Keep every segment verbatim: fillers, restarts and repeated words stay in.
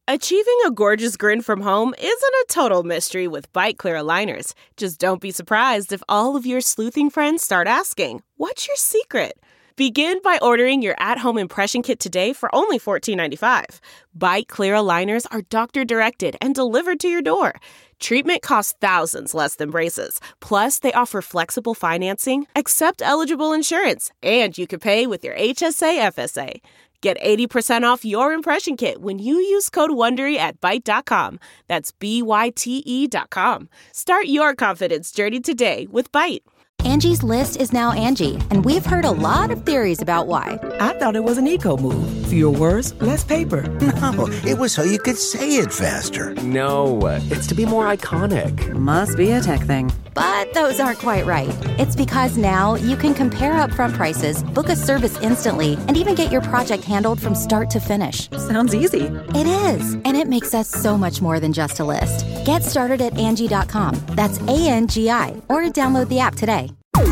Achieving a gorgeous grin from home isn't a total mystery with Byte Clear aligners. Just don't be surprised if all of your sleuthing friends start asking, "What's your secret?" Begin by ordering your at-home impression kit today for only fourteen ninety-five. Byte Clear aligners are doctor-directed and delivered to your door. Treatment costs thousands less than braces. Plus, they offer flexible financing, accept eligible insurance, and you can pay with your H S A F S A. Get eighty percent off your impression kit when you use code WONDERY at byte dot com. That's B Y T E dot com. Start your confidence journey today with Byte. Angie's List is now Angie, and we've heard a lot of theories about why. I thought it was an eco move. Fewer words, less paper. No, it was so you could say it faster. No, it's to be more iconic. Must be a tech thing. But those aren't quite right. It's because now you can compare upfront prices, book a service instantly, and even get your project handled from start to finish. Sounds easy. It is, and it makes us so much more than just a list. Get started at Angie dot com. That's A N G I, or download the app today.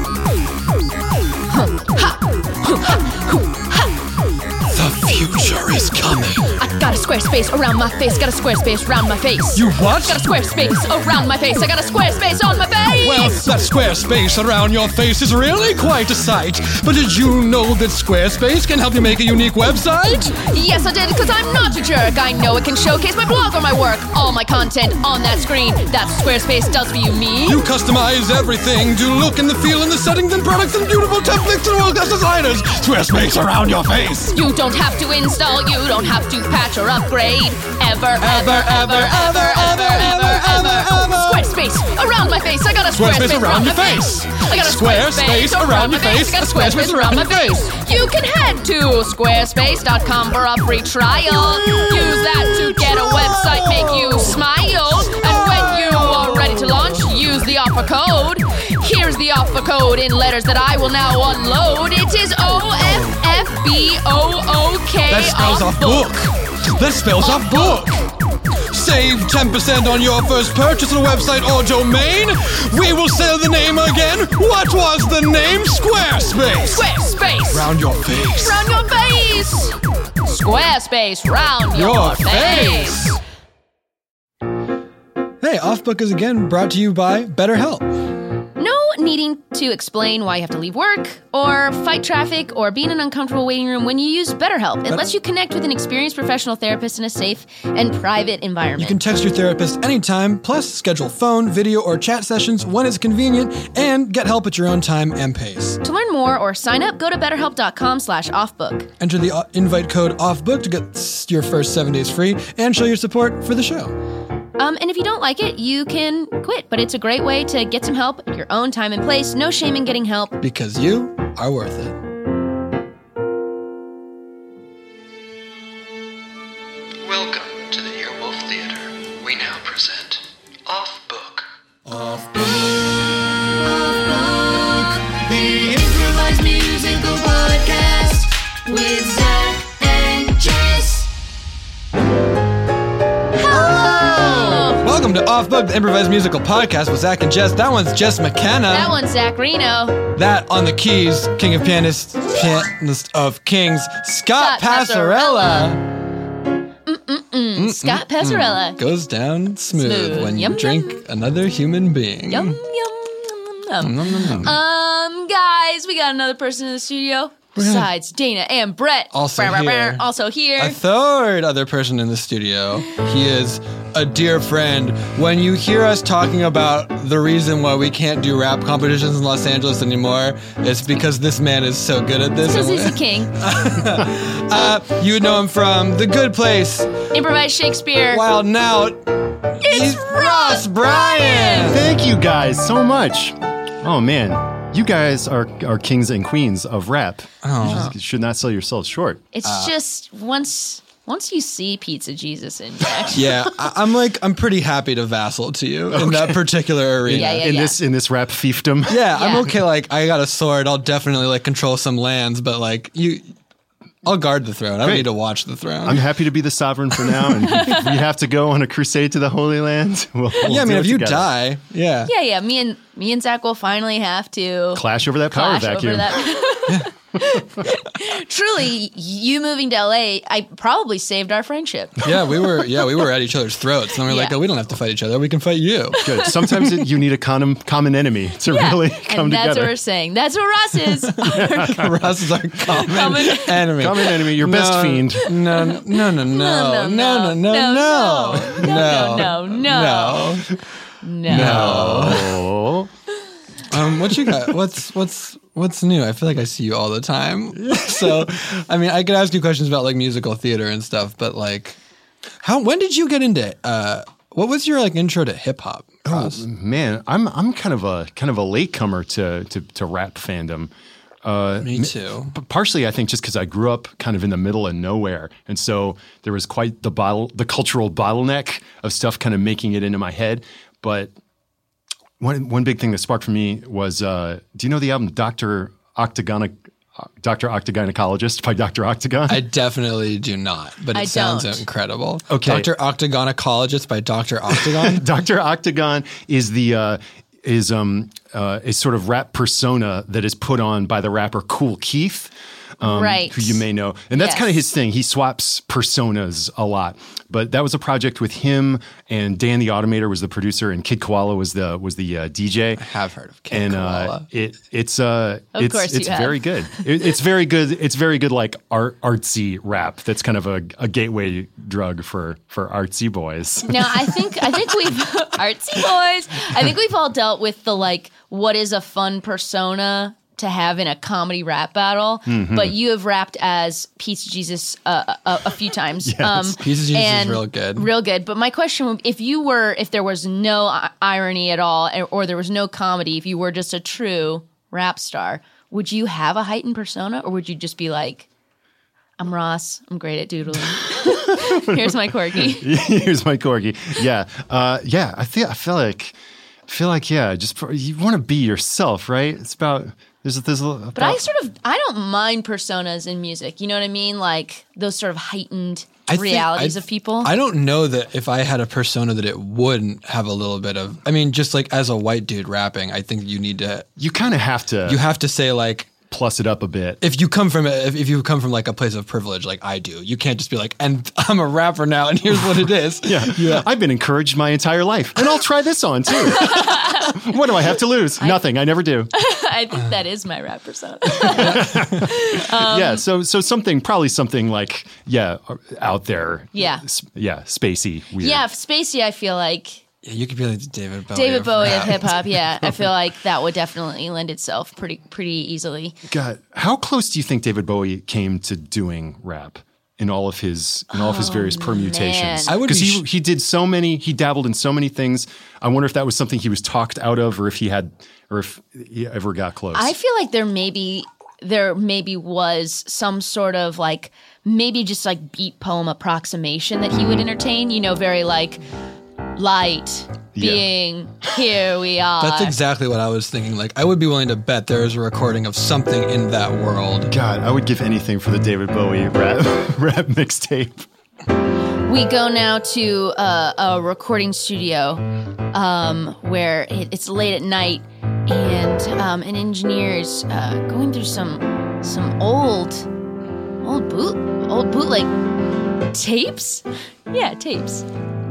The future is coming. I got a square space around my face. Got a square space around my face. You what? Got a square space around my face. I got a square space on my face. Well, that square space around your face is really quite a sight. But did you know that Squarespace can help you make a unique website? Yes, I did, because I'm not a jerk. I know it can showcase my blog or my work. All my content on that screen. That's what Squarespace does for you, me. You customize everything to look and the feel and the settings and products and beautiful templates and world-class designers. Squarespace around your face. You don't have to install, you don't have to patch or upgrade. Ever, ever, ever, ever, ever, ever, ever, ever. Squarespace around my face. I got a Squarespace around my face. I got a Squarespace around my face. I got a Squarespace around my face. You can head to squarespace dot com for a free trial. Use that to get a website, make you smile. And when you are ready to launch, use the offer code. Here's the offer code in letters that I will now unload. It is O F F B O O K. That spells off book. That spells off book. Save ten percent on your first purchase on a website or domain. We will say the name again. What was the name? Squarespace. Squarespace. Round your face. Round your face. Squarespace. Round your, your face. face. Hey, Offbook is again brought to you by BetterHelp. No needing to explain why you have to leave work, or fight traffic, or be in an uncomfortable waiting room when you use BetterHelp. It lets you connect with an experienced professional therapist in a safe and private environment. You can text your therapist anytime, plus schedule phone, video, or chat sessions when it's convenient, and get help at your own time and pace. To learn more or sign up, go to betterhelp dot com slash offbook. Enter the uh, invite code OFFBOOK to get your first seven days free and show your support for the show. Um, and if you don't like it, you can quit. But it's a great way to get some help at your own time and place. No shame in getting help. Because you are worth it. Welcome to the Earwolf Theater. We now present Off Book. Off Book. Off Book. The improvised musical podcast with Zach and Jess. Welcome to Offbook, the improvised musical podcast with Zach and Jess. That one's Jess McKenna. That one's Zach Reno. That on the keys, king of pianists, pianist of kings, Scott, Scott Passarella. Mm-mm-mm. Mm-mm. Scott Passarella. Goes down smooth, smooth. when yum, you drink yum. another human being. Yum, yum, yum, yum, yum. Nom, nom, nom. Um, guys, we got another person in the studio. Besides Dana and Brett. Also brr, here. Brr, brr, also here. A third other person in the studio. He is a dear friend. When you hear us talking about the reason why we can't do rap competitions in Los Angeles anymore, it's because this man is so good at this. Because he's a king. uh, you would know him from The Good Place. Improvised Shakespeare. Wild Now. It's Ross Bryan. Thank you guys so much. Oh, man. You guys are, are kings and queens of rap. Oh. You should not sell yourselves short. It's uh, just once once you see Pizza Jesus in action. Yeah, I, I'm like I'm pretty happy to vassal to you okay. in that particular arena. Yeah, yeah, in yeah. this in this rap fiefdom. Yeah, yeah, I'm okay. Like I got a sword. I'll definitely like control some lands, but like you. I'll guard the throne. I don't Great. need to watch the throne. I'm happy to be the sovereign for now. And if we have to go on a crusade to the Holy Land, we'll, we'll yeah, I mean, if you together. die, yeah. Yeah, yeah. Me and me and Zach will finally have to clash over that power clash vacuum. Over that. Truly, you moving to L A, I probably saved our friendship. Yeah, we were. Yeah, we were at each other's throats, and we were Yeah. like, "Oh, we don't have to fight each other. We can fight you." Good. Sometimes it, you need a common common enemy to Yeah. really come and that's together. what we're saying. That's what Ross is. Ross is our common, Common- enemy. Common enemy, your best No, fiend. No, no, no, no, no, no, no, no, no, no, no, no, no. Oh. Um, what you got? What's what's what's new? I feel like I see you all the time. So, I mean, I could ask you questions about like musical theater and stuff, but like, how? When did you get into? Uh, what was your like intro to hip hop? Oh man, I'm I'm kind of a kind of a latecomer to to, to rap fandom. Uh, Me too. But partially, I think just because I grew up kind of in the middle of nowhere, and so there was quite the bottle, the cultural bottleneck of stuff kind of making it into my head. But one one big thing that sparked for me was, uh, do you know the album Doctor Octagon, Doctor Octagonacologist by Doctor Octagon? I definitely do not, but it I sounds don't. incredible. Okay. Doctor Octagonacologist by Doctor Octagon. Doctor Octagon is the uh, is um uh, a sort of rap persona that is put on by the rapper Kool Keith, um, Right. who you may know, and that's Yes. kind of his thing. He swaps personas a lot. But that was a project with him, and Dan the Automator was the producer, and Kid Koala was the was the uh, D J. I have heard of Kid and Koala. uh, it it's uh Of it's course you it's have. very good. It, it's very good. It's very good, like art artsy rap. That's kind of a, a gateway drug for for artsy boys. Now, I think I think we've artsy boys. I think we've all dealt with the like, what is a fun persona to have in a comedy rap battle? Mhm. But you have rapped as Piece of Jesus uh, a, a few times. Yes. Piece of Jesus is and real good. real good. But my question, would- if you were, if there was no i- irony at all, or- or there was no comedy, if you were just a true rap star, would you have a heightened persona, or would you just be like, I'm Ross, I'm great at doodling. Here's my corgi. Here's my corgi. Yeah, uh, yeah. I feel. I feel like. I feel like yeah. Just for, you want to be yourself, right? It's about. There's. There's. About, But I sort of, I don't mind personas in music. You know what I mean? Like those sort of heightened I think realities I- of people. I don't know that if I had a persona that it wouldn't have a little bit of. I mean, just like as a white dude rapping, I think you need to. You kind of have to. You have to say like. Plus it up a bit. If you come from a, if, if you come from like a place of privilege, like I do, you can't just be like, and I'm a rapper now, and here's what it is. Yeah, yeah. I've been encouraged my entire life, and I'll try this on too. What do I have to lose? Nothing. I never do. I think that is my rap persona. Um, yeah. So so something probably something like yeah out there. Yeah. S- yeah. Spacey. Weird. Yeah, Spacey, I feel like. Yeah, you could be like David Bowie. David of Bowie rap. of hip hop, yeah. I feel like that would definitely lend itself pretty pretty easily. God, how close do you think David Bowie came to doing rap in all of his in all of his various permutations? man. I would because be he sh- he did so many. He dabbled in so many things. I wonder if that was something he was talked out of, or if he had, or if he ever got close. I feel like there maybe there maybe was some sort of like maybe just like beat poem approximation that he would entertain, you know, very like light Yeah. being here we are. That's exactly what I was thinking. Like, I would be willing to bet there is a recording of something in that world. God, I would give anything for the David Bowie rap rap mixtape. We go now to uh, a recording studio um, where it, it's late at night, and um, an engineer is uh, going through some some old old boot old bootleg tapes. Yeah, tapes.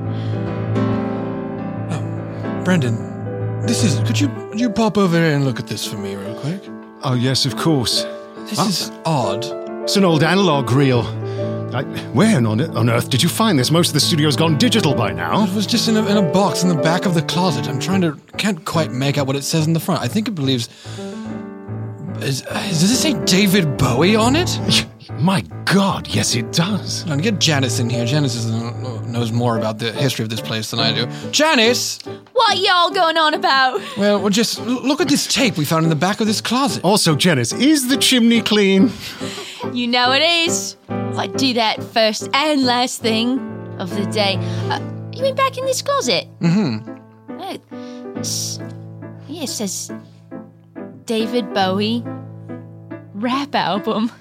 Brendan, this is. Could you could you pop over here and look at this for me real quick? Oh yes, of course. This is odd. It's an old analog reel. I, where on, on earth did you find this? Most of the studio's gone digital by now. It was just in a, in a box in the back of the closet. I'm trying to can't quite make out what it says in the front. I think it believes. Is, does it say David Bowie on it? My God, yes it does. Now, get Janice in here. Janice is, knows more about the history of this place than I do. Janice! What y'all going on about? Well, well, just l- look at this tape we found in the back of this closet. Also, Janice, is the chimney clean? You know it is. I do that first and last thing of the day. Uh, you went back in this closet. Mm-hmm. Uh, it's- yeah, it says David Bowie rap album.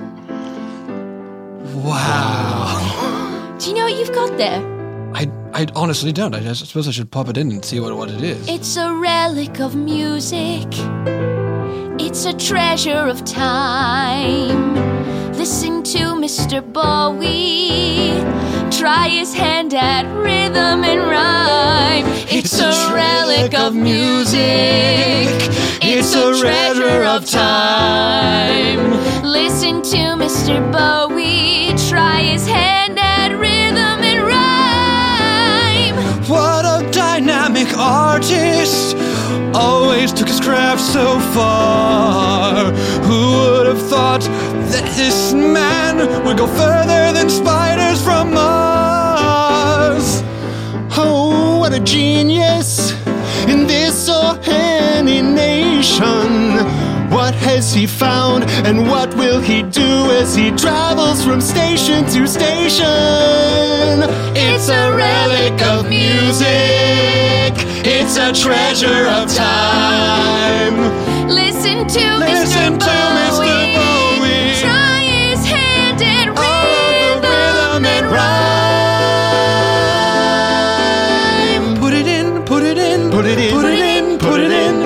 Wow. Do you know what you've got there? I, I honestly don't. I just suppose I should pop it in and see what, what it is. It's a relic of music. It's a treasure of time. Listen to Mister Bowie. Try his hand at rhythm and rhyme. It's a relic of music. It's a treasure of time. Listen to Mister Bowie. Try his hand at rhythm and rhyme. What a dynamic artist. Always took his craft so far. Who would have thought that this man would go further than spiders from Mars? Oh, what a genius in this or any nation. What has he found and what will he do as he travels from station to station? It's a relic of music. It's a treasure of time. Listen to Listen Mister to Bowie. Mister Bowie. Try his hand at All of the rhythm and rhyme. Put it in, put it in, Put it in, put it in, put it in.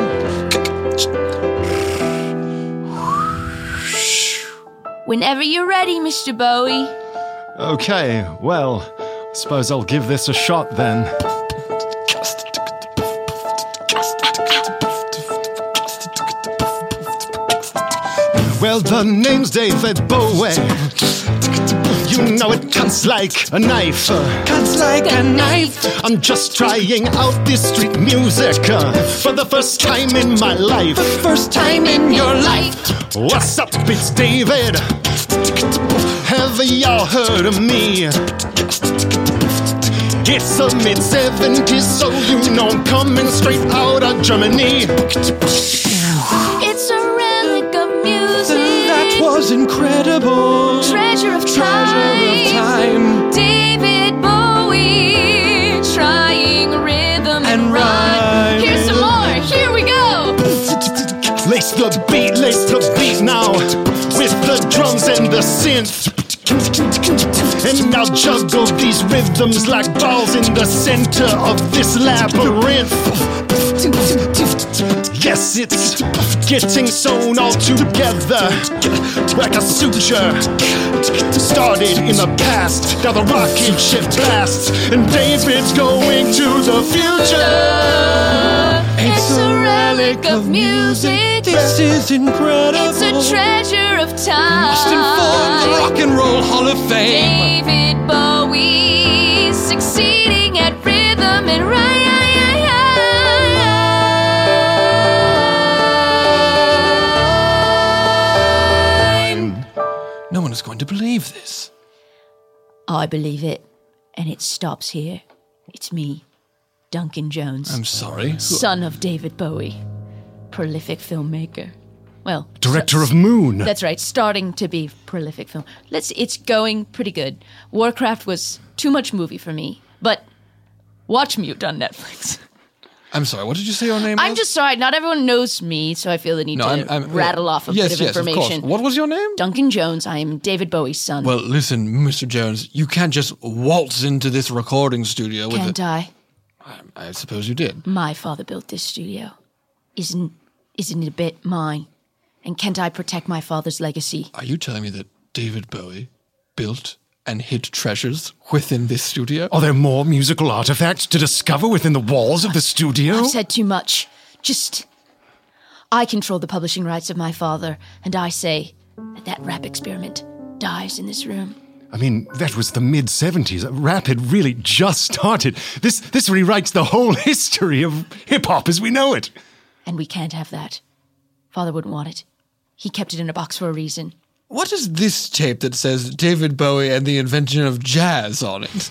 Whenever you're ready, Mister Bowie. Okay, well, suppose I'll give this a shot then. Well, the name's David Bowie. You know it cuts like a knife. Cuts like a knife. I'm just trying out this street music uh, for the first time in my life. The first time in your life. What's up, it's David. Have y'all heard of me? It's the mid-seventies, so you know I'm coming straight out of Germany. It's a relic of music. That was incredible. Treasure of Treasure time. of time. David Bowie. Trying rhythm and, And rhyme. rhyme. Here's some more. Here we go. Lace the beat, lace the beat now, with the drums and the synth. And now juggle these rhythms like balls in the center of this labyrinth. Yes, it's getting sewn all together like a suture. Started in the past, now the rocket ship blasts, and David's going to the future. It's a relic of music. This is incredible. It's a treasure of time. Must inform the Rock and Roll Hall of Fame. David Bowie succeeding at rhythm and rhyme. No one is going to believe this. I believe it, and it stops here. It's me, Duncan Jones. I'm sorry. Son of David Bowie. Prolific filmmaker. Well, Director so- of Moon. That's right, starting to be prolific film. Let's. It's going pretty good. Warcraft was too much movie for me, but Watch Mute on Netflix. I'm sorry, what did you say your name I'm was? just sorry, not everyone knows me, so I feel the need No, to I'm- I'm- rattle off a yes, bit of yes, of information. course. What was your name? Duncan Jones. I am David Bowie's son. Well, listen, Mister Jones, you can't just waltz into this recording studio with Can't it. I? I suppose you did. My father built this studio. Isn't isn't it a bit mine? And can't I protect my father's legacy? Are you telling me that David Bowie built and hid treasures within this studio? Are there more musical artifacts to discover within the walls of the studio? I've said too much. Just, I control the publishing rights of my father, and I say that that rap experiment dies in this room. I mean, that was the mid-seventies. Rap had really just started. This this rewrites the whole history of hip-hop as we know it. And we can't have that. Father wouldn't want it. He kept it in a box for a reason. What is this tape that says David Bowie and the invention of jazz on it?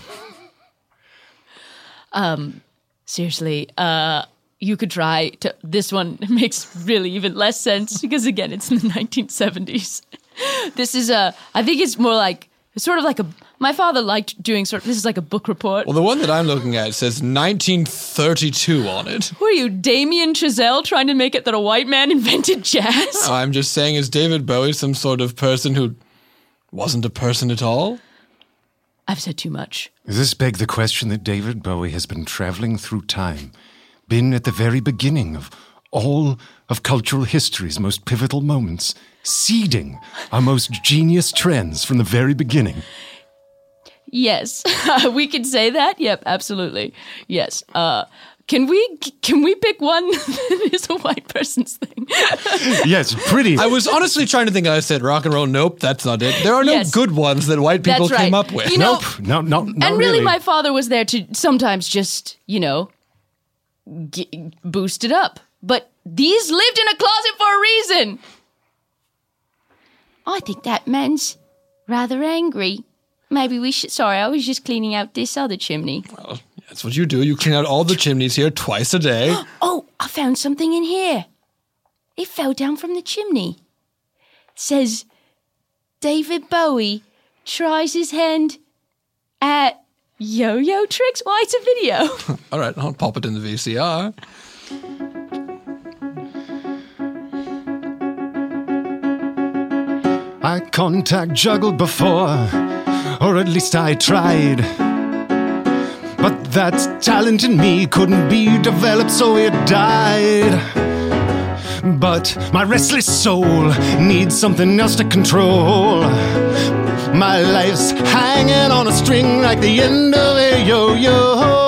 Um, seriously, uh, you could try to. This one makes really even less sense because, again, it's in the nineteen seventies. This is a, I think it's more like, it's sort of like a, my father liked doing sort of, this is like a book report. Well, the one that I'm looking at says nineteen thirty-two on it. Who are you, Damien Chazelle, trying to make it that a white man invented jazz? No, I'm just saying, is David Bowie some sort of person who wasn't a person at all? I've said too much. Does this beg the question that David Bowie has been traveling through time, been at the very beginning of all of cultural history's most pivotal moments, seeding our most genius trends from the very beginning. Yes, we could say that. Yep, absolutely. Yes. Uh, can we can we pick one that is a white person's thing? Yes, pretty. I was honestly trying to think. I said rock and roll. Nope, that's not it. There are no Yes. good ones that white people That's right. came up with. You know- Nope. No, no, not and really, really. my father was there to sometimes just, you know, g- boost it up. But these lived in a closet for a reason. I think that man's rather angry. Maybe we should... Sorry, I was just cleaning out this other chimney. Well, that's what you do. You clean out all the chimneys here twice a day. Oh, I found something in here. It fell down from the chimney. Says, David Bowie tries his hand at yo-yo tricks. Why, it's a video. All right, I'll pop it in the V C R. Eye contact juggled before, or at least I tried. But that talent in me couldn't be developed, so it died. But my restless soul needs something else to control. My life's hanging on a string like the end of a yo-yo.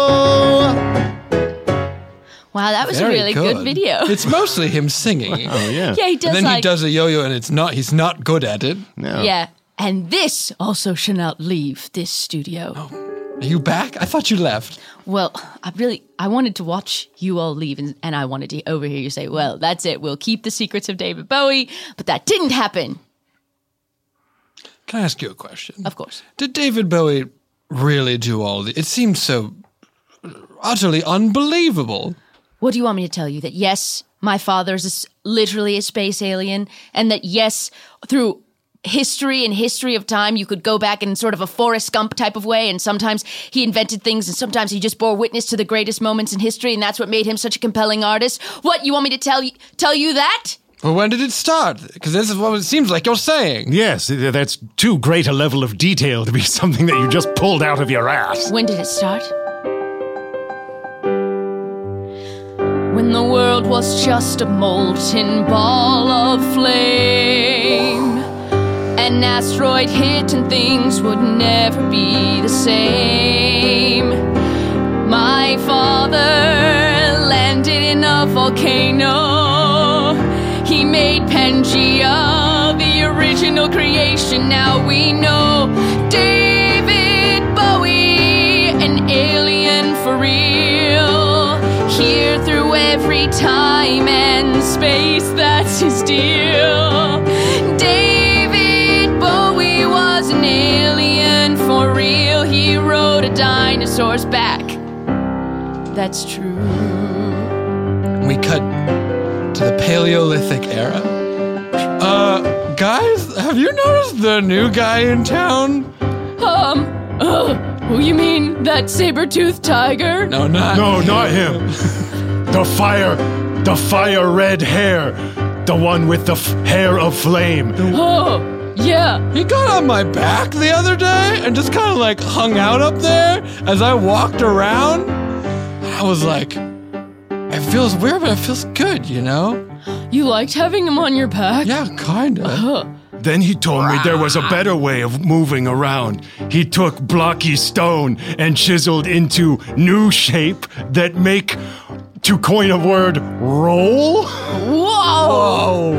Wow, that was Very a really good, video. It's mostly him singing. Oh, yeah. Yeah, he does And then like... he does a yo-yo, and it's not. He's not good at it. No. Yeah, and this also shall not leave this studio. Are you back? I thought you left. Well, I really, I wanted to watch you all leave, and, and I wanted to overhear you say, well, that's it, we'll keep the secrets of David Bowie, but that didn't happen. Can I ask you a question? Of course. Did David Bowie really do all the... It seems so utterly unbelievable. What do you want me to tell you? That yes, my father is a s literally a space alien, and that yes, through history and history of time, you could go back in sort of a Forrest Gump type of way, and sometimes he invented things, and sometimes he just bore witness to the greatest moments in history, and that's what made him such a compelling artist. What, you want me to tell you, tell you that? Well, when did it start? Because this is what it seems like you're saying. Yes, that's too great a level of detail to be something that you just pulled out of your ass. When did it start? When the world was just a molten ball of flame. An asteroid hit and things would never be the same. My father landed in a volcano. He made Pangea the original creation. Now we know David Bowie, an alien for real. Here through every time and space, that's his deal. David Bowie was an alien for real. He rode a dinosaur's back. That's true. We cut to the Paleolithic era. Uh, guys, have you noticed the new guy in town? Um, uh, who you mean that saber-toothed tiger? No, not No, not him. The fire, the fire red hair. The one with the f- hair of flame. Oh, yeah. He got on my back the other day and just kind of like hung out up there as I walked around. I was like, it feels weird, but it feels good, you know? You liked having him on your back? Yeah, kinda. Huh. Then he told me there was a better way of moving around. He took blocky stone and chiseled into new shape that make, to coin a word, roll? Whoa!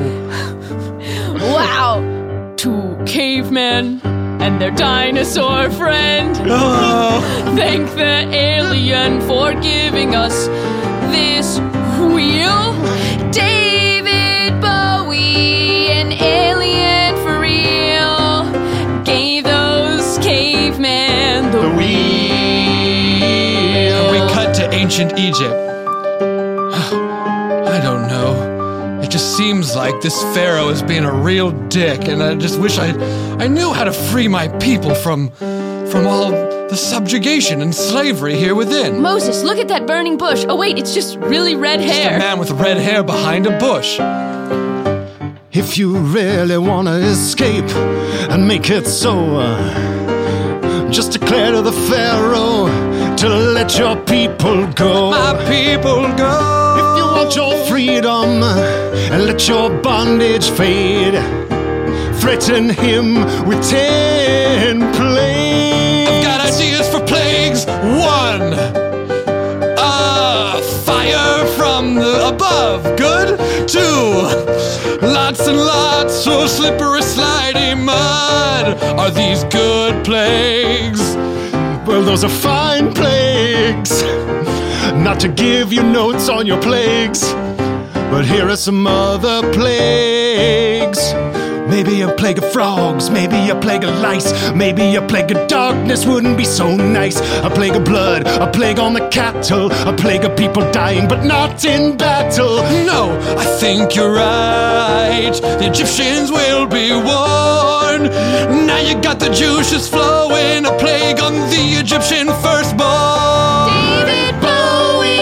Wow! Two cavemen and their dinosaur friend. Oh. Thank the alien for giving us this wheel. David Bowie, an alien for real, gave those cavemen the, The wheel. And we cut to ancient Egypt. I don't know. It just seems like this pharaoh is being a real dick, and I just wish I I knew how to free my people from from all the subjugation and slavery here within. Moses, look at that burning bush. Oh wait, it's just really red Just a hair. man with red hair behind a bush. If you really wanna escape and make it so, uh, just declare to the pharaoh to let let your people go. My people go. If you want your freedom and let your bondage fade, threaten him with ten plagues. I've got ideas for plagues. One, uh, fire from the above. Good. Two, lots and lots of slippery, slidey mud. Are these good plagues? Well, those are fine plagues. Not to give you notes on your plagues, but here are some other plagues. Maybe a plague of frogs, maybe a plague of lice, maybe a plague of darkness wouldn't be so nice. A plague of blood, a plague on the cattle, a plague of people dying but not in battle. No, I think you're right. The Egyptians will be warned. Now you got the juices flowing. A plague on the Egyptian firstborn. David Bowie,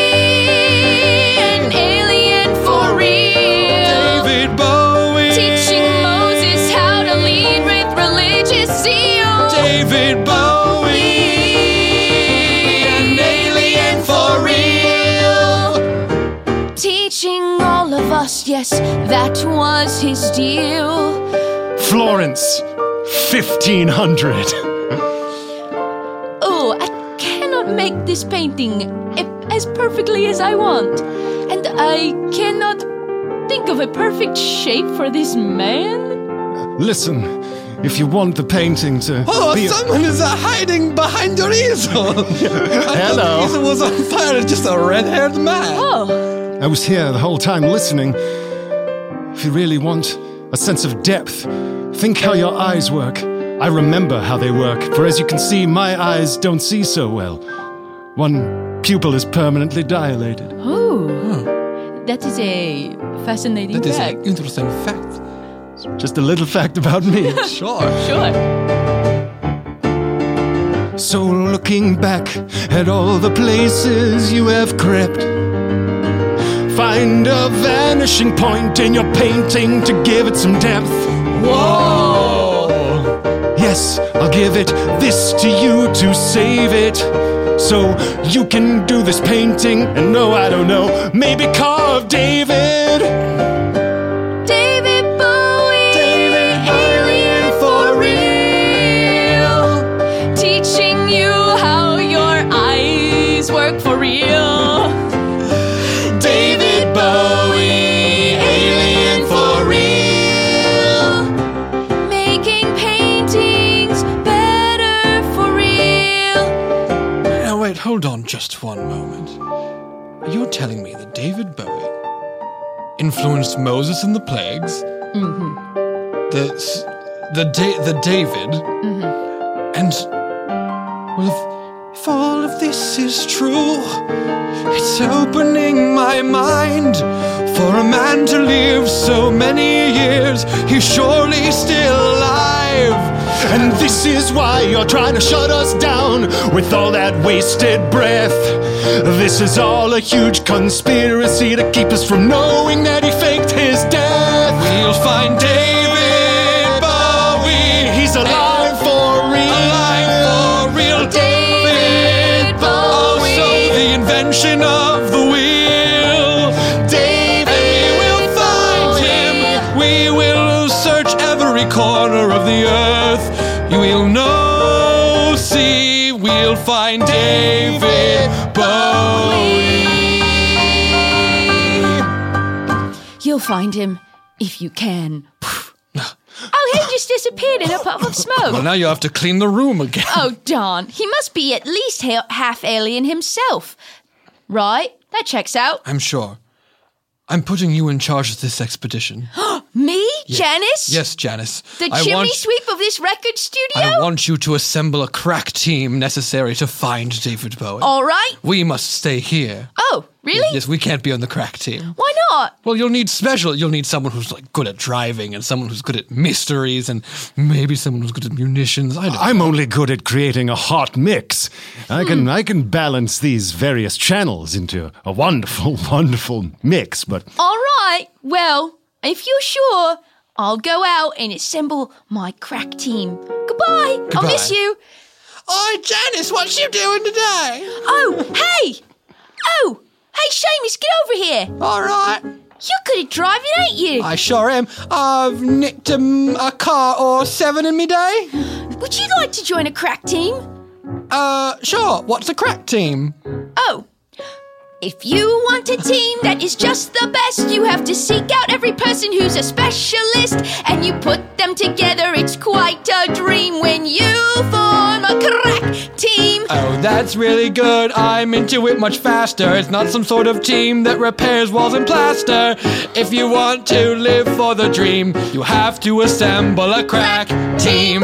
an alien for real. David Bowie, teaching Moses how to lead with religious zeal. David Bowie, an alien for real. Teaching all of us, yes, that was his deal. Florence, fifteen hundred. Oh, I cannot make this painting as perfectly as I want. And I cannot think of a perfect shape for this man. Listen, if you want the painting to Oh, be someone is uh, hiding behind your easel. I Hello. thought the easel was on fire. It's just a red-haired man. Oh. I was here the whole time listening. If you really want a sense of depth, think how your eyes work. I remember how they work, for as you can see, my eyes don't see so well. One pupil is permanently dilated. Oh. That is a fascinating That is fact. an interesting fact. Just a little fact about me. Sure. Sure. So looking back at all the places you have crept, find a vanishing point in your painting to give it some depth. Whoa! Yes, I'll give it this to you to save it, so you can do this painting and no, I don't know, maybe carve David. David Bowie, David alien for real. Teaching you how your eyes work for real. David Bowie, alien for real. Making paintings better for real. Now wait, hold on just one moment. Are you telling me that David Bowie influenced Moses in the plagues? Mm-hmm. The s- the da- the David? Mm-hmm. And well, if, if all of this is true, it's opening my mind. For a man to live so many years, he's surely still alive. And this is why you're trying to shut us down with all that wasted breath. This is all a huge conspiracy to keep us from knowing that he faked his death. We'll find David Bowie. He's alive for real. Alive for real. David Bowie. Also the invention of the wheel. David And we will find him. We will search every corner of the earth. You will know, see, we'll find David Bowie. You'll find him if you can. Oh, he just disappeared in a puff of Well, smoke. now you have to clean the room again. Oh, darn. He must be at least ha- half alien himself. Right? That checks out. I'm sure. I'm putting you in charge of this expedition. Me? Yes. Janice? Yes, Janice. The I chimney want, sweep of this record studio? I want you to assemble a crack team necessary to find David Bowie. All right. We must stay here. Oh, really? Yes, we can't be on the crack team. Why not? Well, you'll need special. You'll need someone who's like good at driving, and someone who's good at mysteries, and maybe someone who's good at munitions. I don't. I'm only good at creating a hot mix. I can I can balance these various channels into a wonderful, wonderful mix, but All right. Well, if you're sure, I'll go out and assemble my crack team. Goodbye. I'll Goodbye. miss you. Oi, Janice, what's you doing today? Oh, hey! Oh, hey, Seamus, get over here. All right. You're good at driving, ain't you? I sure am. I've nicked um, a car or seven in me day. Would you like to join a crack team? Uh, sure. What's a crack team? Oh. If you want a team that is just the best, you have to seek out every person who's a specialist, and you put them together. It's quite a dream when you form a crack team. Oh, that's really good. I'm into it much faster. It's not some sort of team that repairs walls and plaster. If you want to live for the dream, you have to assemble a crack team.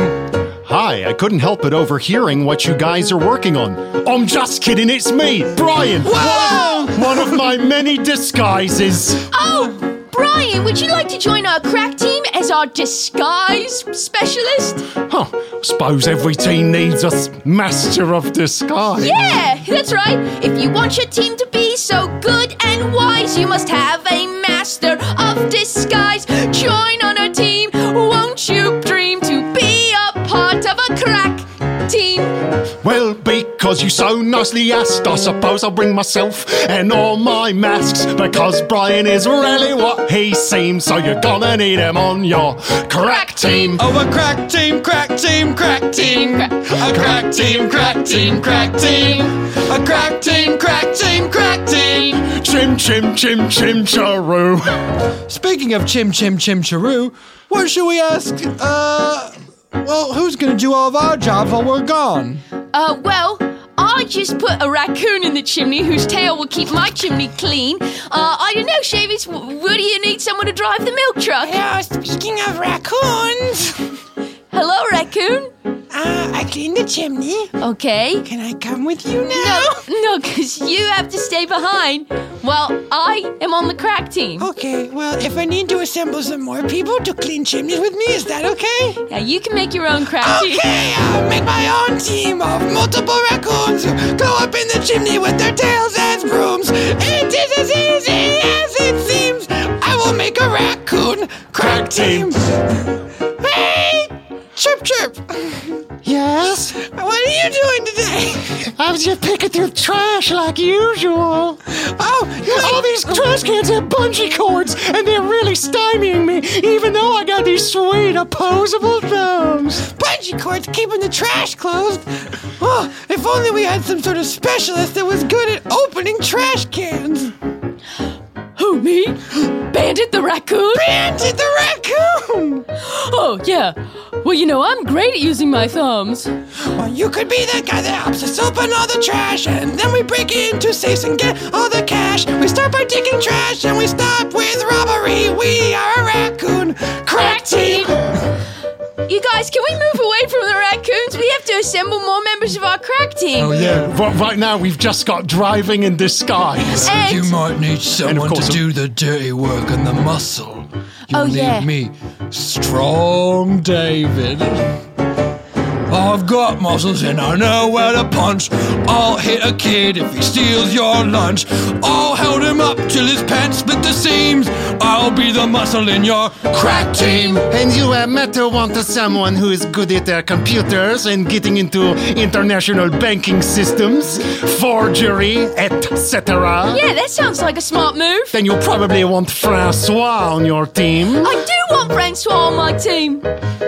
Hi, I couldn't help but overhearing what you guys are working on. I'm just kidding, it's me, Brian. Whoa! One of my many disguises. Oh, Brian, would you like to join our crack team as our disguise specialist? Huh, suppose every team needs a master of disguise. Yeah, that's right. If you want your team to be so good and wise, you must have a master of disguise. Join on a team, won't you dream to be a part of a crack team? Well, because you so nicely asked, I suppose I'll bring myself and all my masks, because Brian is really what he seems, so you're gonna need him on your crack team. Oh, a crack team, crack team, crack team. A crack team, crack team, crack team. A crack team, crack team, crack team. Chim, chim, chim, chim, charoo. Speaking of chim, chim, chim, charoo, what should we ask, uh... well, who's gonna do all of our jobs while we're gone? Uh, well, I just put a raccoon in the chimney whose tail will keep my chimney clean. Uh, I don't know, Shavis, would you need someone to drive the milk truck? Yeah, speaking of raccoons. Hello, raccoon. Uh, I cleaned the chimney. Okay. Can I come with you now? No, no, because you have to stay behind while I am on the crack team. Okay, well, if I need to assemble some more people to clean chimneys with me, is that okay? Yeah, you can make your own crack team. Okay, I'll make my own team of multiple raccoons who go up in the chimney with their tails as brooms. It is as easy as it seems. I will make a raccoon crack team. Hey! Chirp, chirp. Yes? What are you doing today? I was just picking through trash like usual. Oh, all these trash cans have bungee cords, and they're really stymieing me, even though I got these sweet opposable thumbs. Bungee cords keeping the trash closed? Oh, if only we had some sort of specialist that was good at opening trash cans. Who, me? Bandit the raccoon? Bandit the raccoon! Oh, yeah. Well, you know, I'm great at using my thumbs. Well, you could be the guy that helps us open all the trash, and then we break into safes and get all the cash. We start by taking trash, and we stop with robbery. We are a raccoon crack team. You guys, can we move away from the raccoons? We have to assemble more members of our crack team. Oh, yeah. But right now, we've just got driving in disguise. And you might need someone course, to do the dirty work and the muscle. You'll Oh, need yeah. me, Strong David. I've got muscles and I know where to punch. I'll hit a kid if he steals your lunch. I'll hold him up till his pants split the seams. I'll be the muscle in your crack team. And you uh, might want someone who is good at their computers and getting into international banking systems, forgery, et cetera. Yeah, that sounds like a smart move. Then you'll probably want Francois on your team. I do want Francois on my team.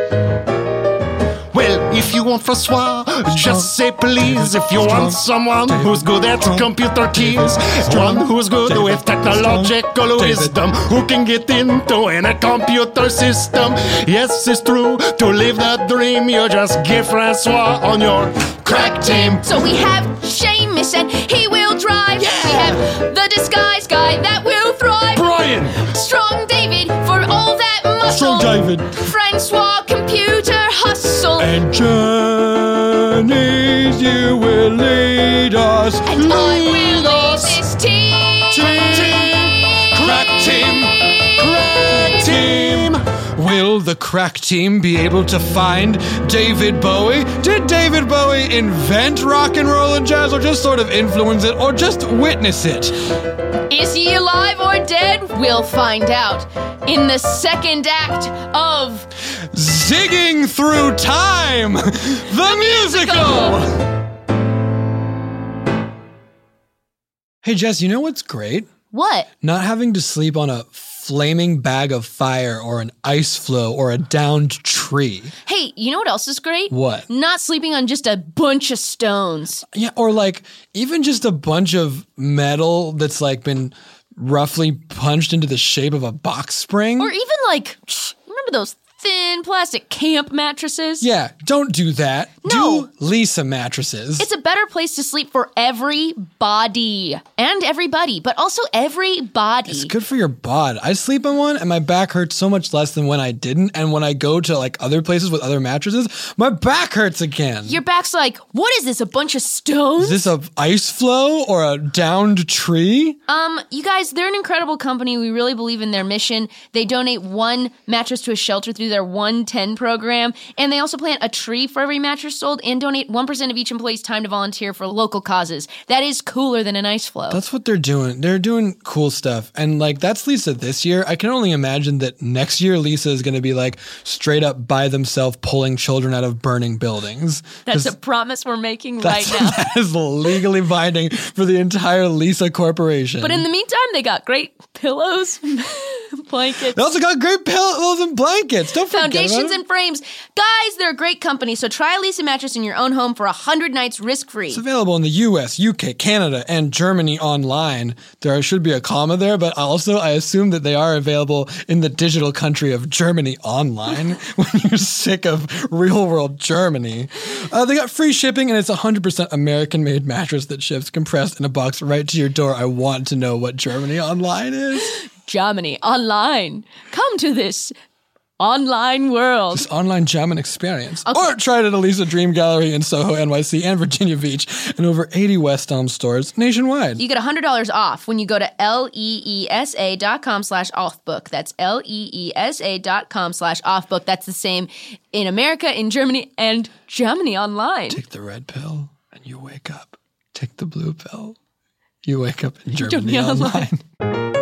Well, if you want Francois, just say please. If you want someone who's good at computer keys, one who's good with technological wisdom, who can get into any computer system. Yes, it's true, to live that dream, you just give Francois on your crack team. So we have Seamus and he will drive. Yeah. We have the disguise guy that will thrive. Brian! Strong David for all that muscle. Strong David. Francois computer hustle. And Janice, you will lead us. And I will lead us. this team. Team. Crack team. Crack team. Will the the crack team be able to find David Bowie? Did David Bowie invent rock and roll and jazz, or just sort of influence it, or just witness it? Is he alive or dead? We'll find out in the second act of Zigging Through Time, the musical! Hey, Jess, you know what's great? What? Not having to sleep on a flaming bag of fire or an ice floe or a downed tree. Hey, you know what else is great? What? Not sleeping on just a bunch of stones. Yeah, or like even just a bunch of metal that's like been roughly punched into the shape of a box spring. Or even like, remember those thin plastic camp mattresses? Yeah, don't do that. No. Do Lisa mattresses. It's a better place to sleep for everybody. And everybody, but also everybody. It's good for your bod. I sleep on one and my back hurts so much less than when I didn't. And when I go to like other places with other mattresses, my back hurts again. Your back's like, what is this, a bunch of stones? Is this a ice floe or a downed tree? Um, you guys, they're an incredible company. We really believe in their mission. They donate one mattress to a shelter through their one ten program, and they also plant a tree for every mattress sold and donate one percent of each employee's time to volunteer for local causes. That is cooler than an ice floe. That's what they're doing. They're doing cool stuff. And like, that's Lisa this year. I can only imagine that next year Lisa is going to be like straight up by themselves pulling children out of burning buildings. That's a promise we're making right now. That is legally binding for the entire Lisa Corporation. But in the meantime, they got great pillows, blankets. They also got great pillows and blankets. Don't forget Foundations about it. and frames. Guys, they're a great company, so try a Lisa mattress in your own home for one hundred nights risk-free. It's available in the U S, U K, Canada, and Germany online. There should be a comma there, but also I assume that they are available in the digital country of Germany online when you're sick of real-world Germany. Uh, they got free shipping, and it's a one hundred percent American-made mattress that ships compressed in a box right to your door. I want to know what Germany online is. Germany online. Come to this online world. This online German experience. Okay. Or try it at Elisa Dream Gallery in Soho, N Y C, and Virginia Beach, and over eighty West Elm stores nationwide. You get one hundred dollars off when you go to leesa dot com slash offbook. That's leesa dot com slash offbook. That's the same in America, in Germany, and Germany online. Take the red pill, and you wake up. Take the blue pill. You wake up in Germany, Germany online. online.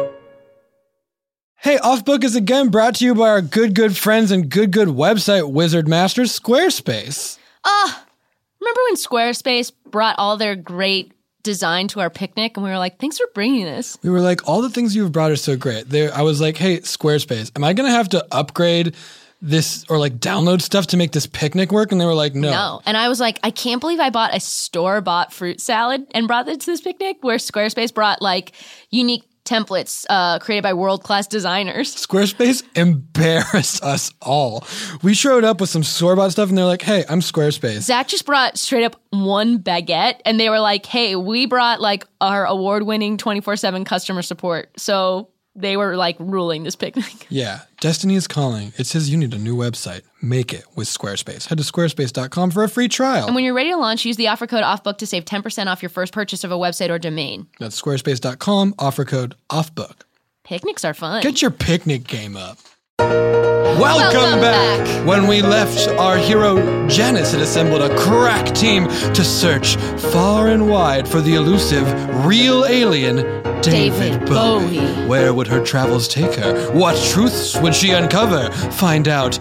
Hey, Offbook is again brought to you by our good, good friends and good, good website wizard masters, Squarespace. Uh, remember when Squarespace brought all their great design to our picnic and we were like, thanks for bringing this. We were like, all the things you've brought are so great. There, I was like, hey, Squarespace, am I going to have to upgrade this or like download stuff to make this picnic work? And they were like, no. No. And I was like, I can't believe I bought a store-bought fruit salad and brought it to this picnic where Squarespace brought like unique templates uh, created by world-class designers. Squarespace embarrassed us all. We showed up with some store-bought stuff and they're like, hey, I'm Squarespace. Zach just brought straight up one baguette and they were like, hey, we brought like our award-winning twenty-four seven customer support. So they were like ruling this picnic. Yeah. Destiny is calling. It says you need a new website. Make it with Squarespace. Head to squarespace dot com for a free trial. And when you're ready to launch, use the offer code OFFBOOK to save ten percent off your first purchase of a website or domain. That's squarespace dot com, offer code OFFBOOK. Picnics are fun. Get your picnic game up. Welcome, Welcome back. back. When we left, our hero Janice had assembled a crack team to search far and wide for the elusive real alien David, David Bowie. Bowie. Where would her travels take her? What truths would she uncover? Find out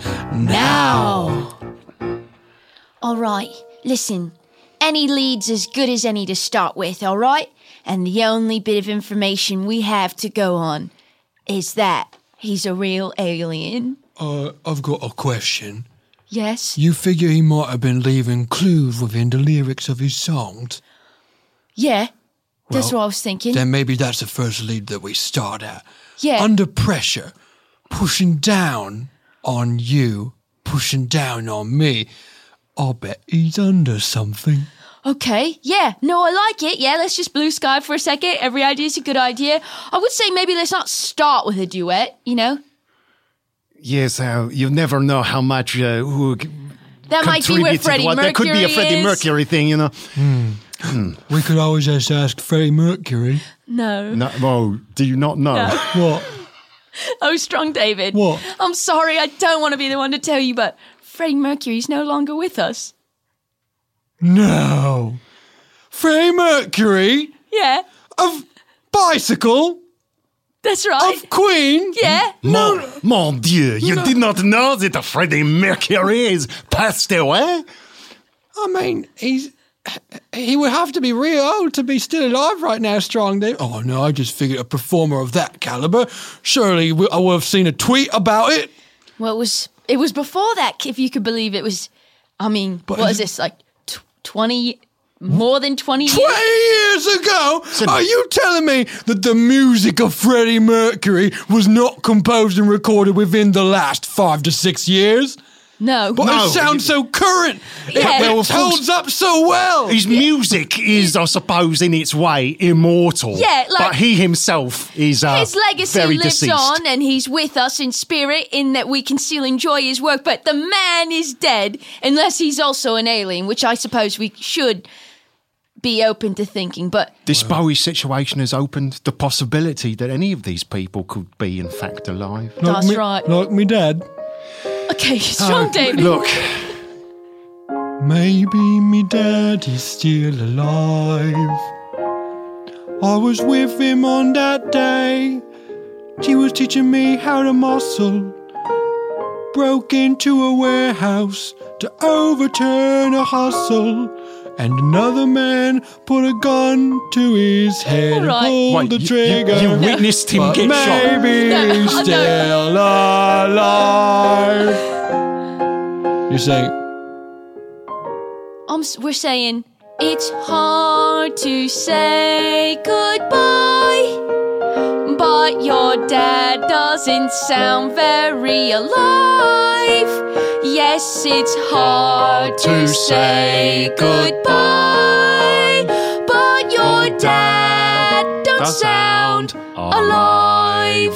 now. now. All right, listen. Any lead's as good as any to start with, all right? And the only bit of information we have to go on is that he's a real alien. Uh, I've got a question. Yes? You figure he might have been leaving clues within the lyrics of his songs? Yeah, well, that's what I was thinking. Then maybe that's the first lead that we start at. Yeah. Under pressure, pushing down on you, pushing down on me. I'll bet he's under something. Okay, yeah, no, I like it. Yeah, let's just blue sky for a second. Every idea's a good idea. I would say maybe let's not start with a duet, you know? Yes, uh, you never know how much uh, who that might be where Freddie Mercury That could be a Freddie is. Mercury thing, you know. Hmm. Hmm. We could always just ask Freddie Mercury. No. No. Oh, do you not know? No. What? Oh, Strong David. What? I'm sorry, I don't want to be the one to tell you, but Freddie Mercury's no longer with us. No. Freddie Mercury? Yeah. Of Bicycle? That's right. Of Queen? Yeah. Mon, mon Dieu, you did not know that Freddie Mercury is passed away? I mean, he's he would have to be real old to be still alive right now, Strong Dave. Oh, no, I just figured a performer of that caliber. Surely I would have seen a tweet about it. Well, it was it was before that, if you could believe it was, I mean, But what is is this, like t- twenty, more than twenty years? twenty years ago? Are you telling me that the music of Freddie Mercury was not composed and recorded within the last five to six years? No. But No. it sounds so current. Yeah. It, Well, it of course. holds up so well. His music is, I suppose, in its way, immortal. Yeah, like- but he himself is uh, His legacy very lives deceased. on, and he's with us in spirit, in that we can still enjoy his work. But the man is dead, unless he's also an alien, which I suppose we should be open to thinking. But This Bowie situation has opened the possibility that any of these people could be, in fact, alive. Like That's me, right. Like me dad. okay, Strong Oh, David. Look, Maybe me dad is still alive. I was with him on that day. He was teaching me how to muscle. Broke into a warehouse to overturn a hustle. And another man put a gun to his head All right. and pulled Wait, the you- trigger. you- you witnessed him But get shot. maybe No, he's no. still alive. You're saying... I'm, s- we're saying it's hard to say goodbye, but your dad doesn't sound very alive. Yes, it's hard to say goodbye, but your dad don't sound alive.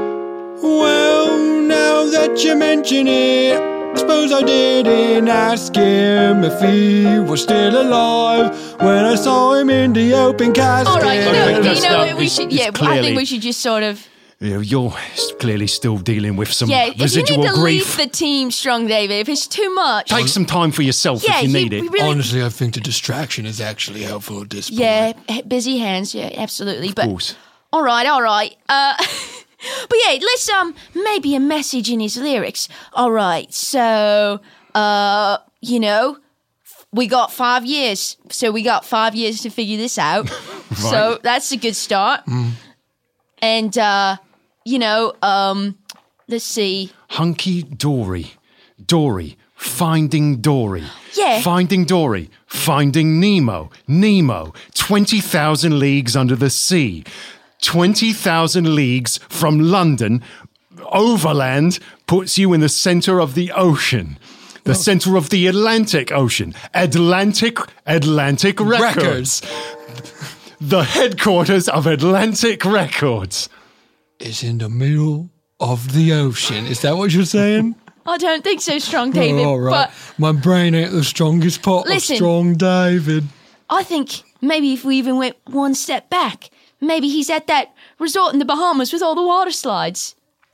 Well, now that you mention it, I suppose I didn't ask him if he was still alive when I saw him in the open casket. All right, you know, Okay, you that's know not- what we it's- should. it's Yeah, I clearly- think we should just sort of. you know, you're clearly still dealing with some Yeah, if you residual need to grief. leave the team, Strong David, if it's too much. Take some time for yourself Yeah, if you you- need it. we really- Honestly, I think the distraction is actually helpful at this point. Yeah, h- busy hands. Yeah, absolutely. But course. all right, all right. Uh, but yeah, let's um maybe a message in his lyrics. All right, so uh, you know, we got five years, so we got five years to figure this out. So that's a good start. And uh, you know, um, let's see. Hunky Dory. Dory. Finding Dory. Yeah. Finding Dory. Finding Nemo. Nemo. twenty thousand leagues under the sea. twenty thousand leagues from London. Overland puts you in the center of the ocean. The center of the Atlantic Ocean. Atlantic, Atlantic Records. The headquarters of Atlantic Records. It's in the middle of the ocean. Is that what you're saying? I don't think so, Strong David. All right. But My brain ain't the strongest part Listen. of Strong David. I think maybe if we even went one step back, maybe he's at that resort in the Bahamas with all the water slides.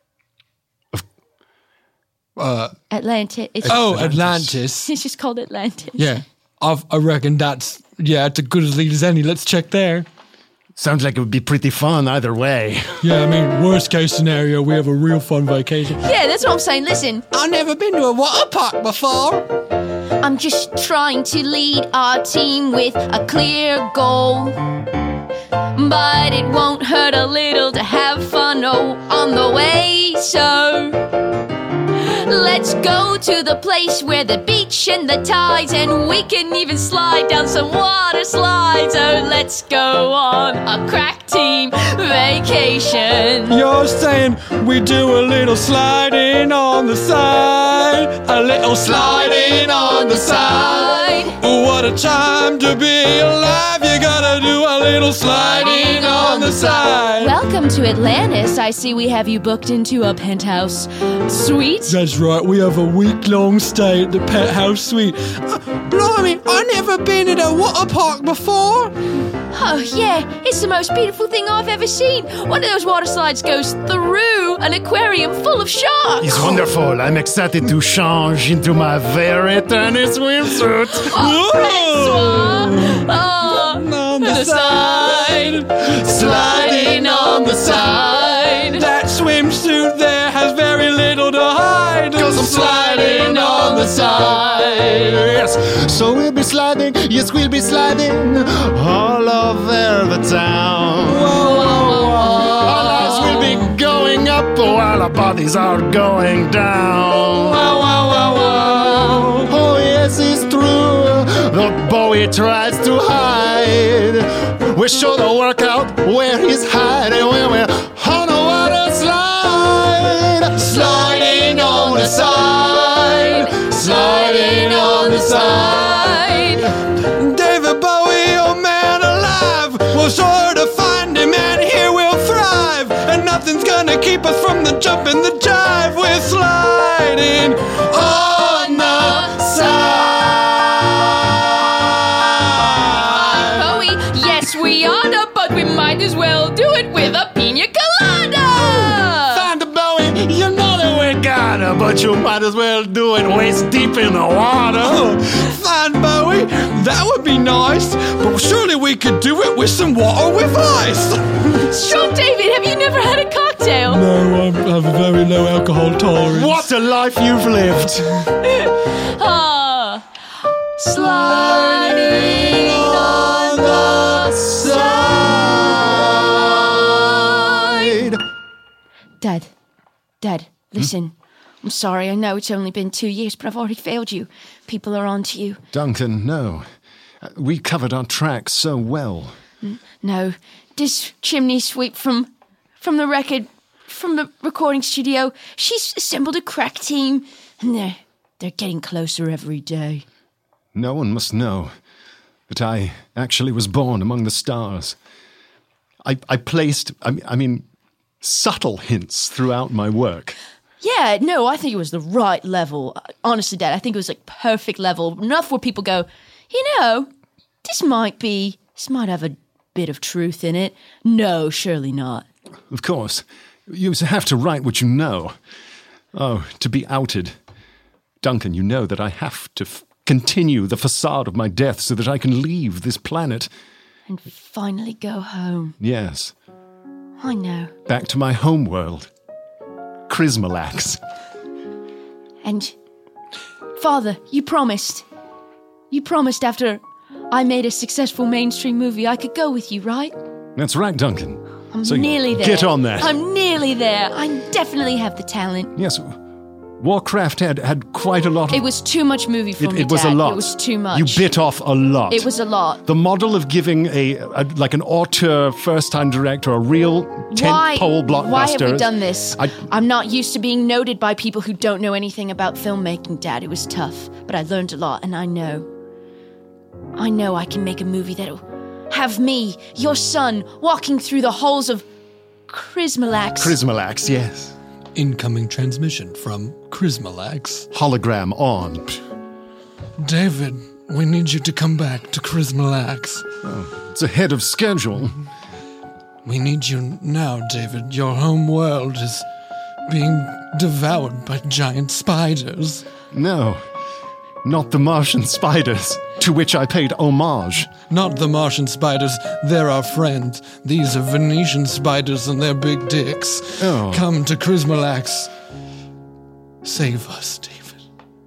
Uh, Atlantis. It's, oh, Atlantis. It's just called Atlantis. Yeah. I've, I reckon that's, yeah, it's as good as lead as any. Let's check there. Sounds like it would be pretty fun either way. Yeah, I mean, worst case scenario, we have a real fun vacation. Yeah, that's what I'm saying. Listen, I've never been to a water park before. I'm just trying to lead our team with a clear goal. But it won't hurt a little to have fun oh, on the way, so let's go to the place where the beach and the tides, and we can even slide down some water slides. Oh, let's go on a crack team vacation. You're saying we do a little sliding on the side, a little sliding on the side. What a time to be alive. You gotta do a little sliding on the side. Welcome to Atlantis. I see we have you booked into a penthouse suite. That's right, we have a week-long stay at the Penthouse Suite. Uh, blimey, I never been in a water park before. Oh, yeah, it's the most beautiful thing I've ever seen. One of those water slides goes through an aquarium full of sharks. It's wonderful. I'm excited to change into my very tiny swimsuit. Oh, Francois! Oh, on the side, sliding on the side. That swimsuit there has very little to hide. Cause I'm sliding on the side. Yes, so we'll be sliding, yes, we'll be sliding all over the town. Whoa, whoa, whoa. Our lives will be going up while our bodies are going down. Wow, wow, wow, wow. Oh, yes, it's true. The Bowie tries to hide. We're sure to work out where he's hiding when we're on a water slide. Sliding on the side, sliding on the side. David Bowie, oh man alive, we'll sure to find him and here we'll thrive. And nothing's gonna keep us from the jump and the jive. We're sliding on the side. Bowie, yes we oughta, but we might as well do it with a pina colada. Find a Bowie, you know that we gotta, but you might as well do it waist deep in the water. Oh, fine, Bowie, that would be nice, but surely we could do it with some water with ice. Sure, David, have you never had a cocktail? No, I have a very low alcohol tolerance. What a life you've lived. Ah, sliding on the side. Dad, Dad, listen. Hmm? I'm sorry, I know it's only been two years, but I've already failed you. People are on to you. Duncan, no. We covered our tracks so well. No, this chimney sweep from from the record, from the recording studio, she's assembled a crack team, and they're, they're getting closer every day. No one must know that I actually was born among the stars. I, I placed, I, I mean, subtle hints throughout my work. Yeah, no, I think it was the right level. Honestly, Dad, I think it was like perfect level. Enough where people go, you know, this might be, this might have a bit of truth in it. No, surely not. Of course. You have to write what you know. Oh, to be outed. Duncan, you know that I have to f- continue the facade of my death so that I can leave this planet. And finally go home. Yes. I know. Back to my home world. Chrysmalax. And, Father, you promised. You promised after I made a successful mainstream movie I could go with you, right? That's right, Duncan. I'm so nearly there. Get on that. I'm nearly there. I definitely have the talent. Yes. Warcraft had, had quite a lot of... It was too much movie for it, me, It was Dad. a lot. It was too much. You bit off a lot. It was a lot. The model of giving a, a like an auteur first-time director a real tent-pole blockbuster... Why have we done this? I, I'm not used to being noted by people who don't know anything about filmmaking, Dad. It was tough, but I learned a lot, and I know. I know I can make a movie that'll have me, your son, walking through the halls of Chrysmalax. Chrysmalax, yes. Incoming transmission from Chrysmalax. Hologram on. David, we need you to come back to Chrysmalax. Oh, it's ahead of schedule. We need you now, David. Your home world is being devoured by giant spiders. No, not the Martian spiders, to which I paid homage. Not the Martian spiders, they're our friends. These are Venetian spiders and their big dicks. Oh. Come to Chrysmalax. Save us, David.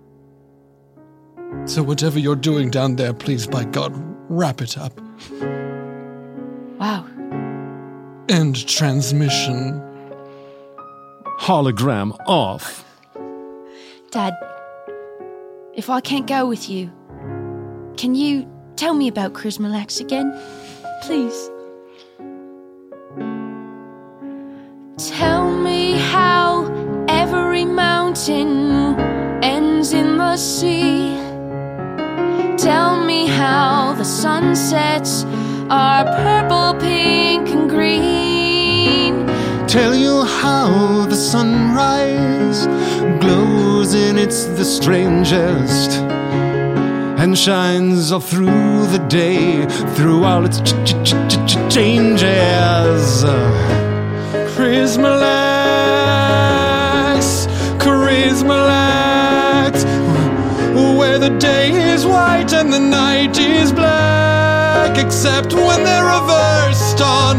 So whatever you're doing down there, please, by God, wrap it up. Wow. End transmission. Hologram off. Dad, if I can't go with you, can you tell me about Chrysmalax again? Please. Tell me how every mountain ends in the sea. Tell me how the sunsets are purple, pink, and green. Tell you how the sunrise glows and it's the strangest. and shines all through the day, through all its ch- ch- ch- ch- ch- changes. Christmalax, Christmalax, where the day is white and the night is black, except when they're reversed on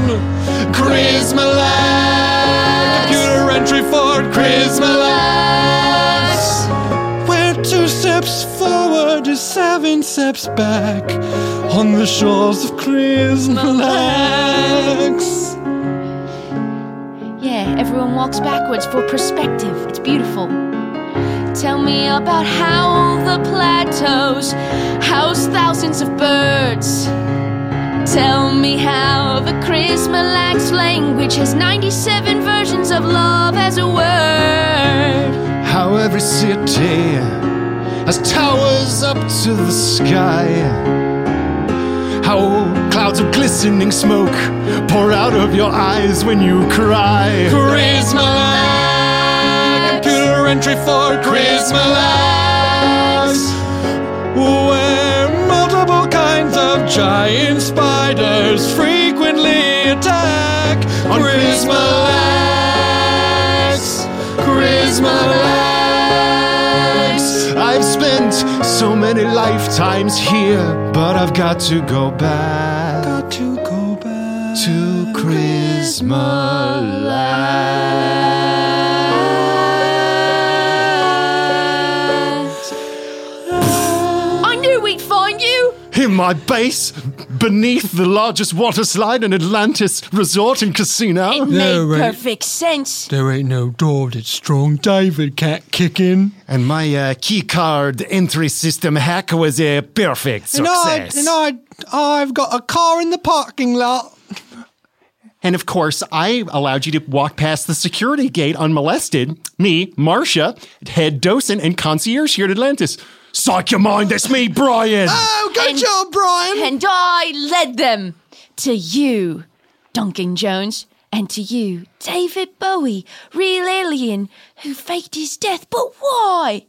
Christmalax. Computer entry for Christmalax, where two steps forward is seven steps back on the shores of Christmalax. Yeah, everyone walks backwards for perspective. It's beautiful. Tell me about how the plateaus house thousands of birds. Tell me how the Christmalax language has ninety-seven versions of love as a word. How every city has towers up to the sky. How clouds of glistening smoke pour out of your eyes when you cry. Christmalax, computer entry for Christmalax, where multiple kinds of giant spiders frequently attack. Christmalax, Christmalax. I've spent so many lifetimes here, but I've got to go back. Got to go back to Christmalax. I knew we'd find you! In my base, beneath the largest water slide in Atlantis resort and casino. It made perfect sense. There ain't no door that strong David can't kick in. And my uh, key card entry system hack was a perfect success. And, I, and I, I've got a car in the parking lot. And of course, I allowed you to walk past the security gate unmolested. Me, Marcia, head docent and concierge here at Atlantis. Psych your mind, that's me, Brian. Oh, good and, job, Brian. And I led them to you, Duncan Jones, and to you, David Bowie, real alien who faked his death. But why?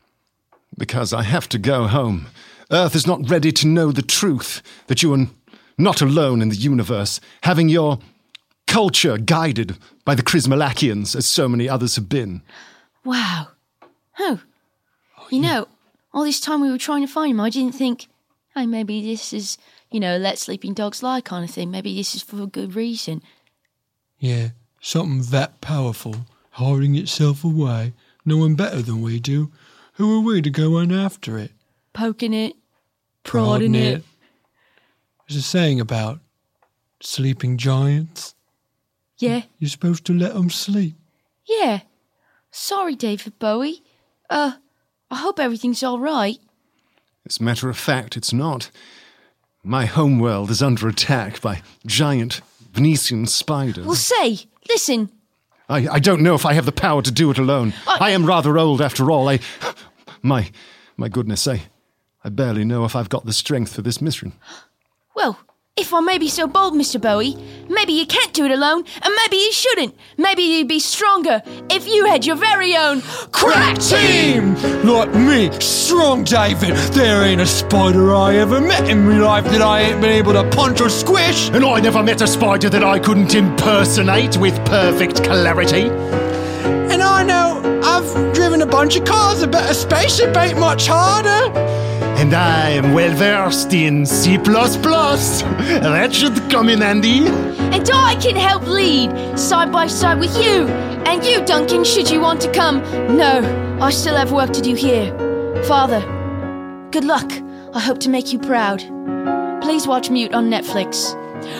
Because I have to go home. Earth is not ready to know the truth, that you are not alone in the universe, having your culture guided by the Christmalakians, as so many others have been. Wow. Oh, you know, all this time we were trying to find him, I didn't think, hey, maybe this is, you know, let sleeping dogs lie kind of thing. Maybe this is for a good reason. Yeah, something that powerful, hiding itself away, knowing better than we do. Who are we to go on after it? Poking it, prodding it. it. There's a saying about sleeping giants. Yeah. You're supposed to let them sleep. Yeah. Sorry, David Bowie. Uh... I hope everything's all right. As a matter of fact, it's not. My homeworld is under attack by giant Venetian spiders. Well, say, listen. I, I don't know if I have the power to do it alone. I, I am rather old, after all. I, my, my goodness, I, I barely know if I've got the strength for this mission. Well, if I may be so bold, Mister Bowie, maybe you can't do it alone, and maybe you shouldn't. Maybe you'd be stronger if you had your very own crack team! Like me, strong David. There ain't a spider I ever met in my life that I ain't been able to punch or squish. And I never met a spider that I couldn't impersonate with perfect clarity. And I know I've driven a bunch of cars. I bet a spaceship ain't much harder. And I am well versed in C plus plus. That should come in handy. And I can help lead, side by side with you. And you, Duncan, should you want to come. No, I still have work to do here. Father, good luck. I hope to make you proud. Please watch Mute on Netflix.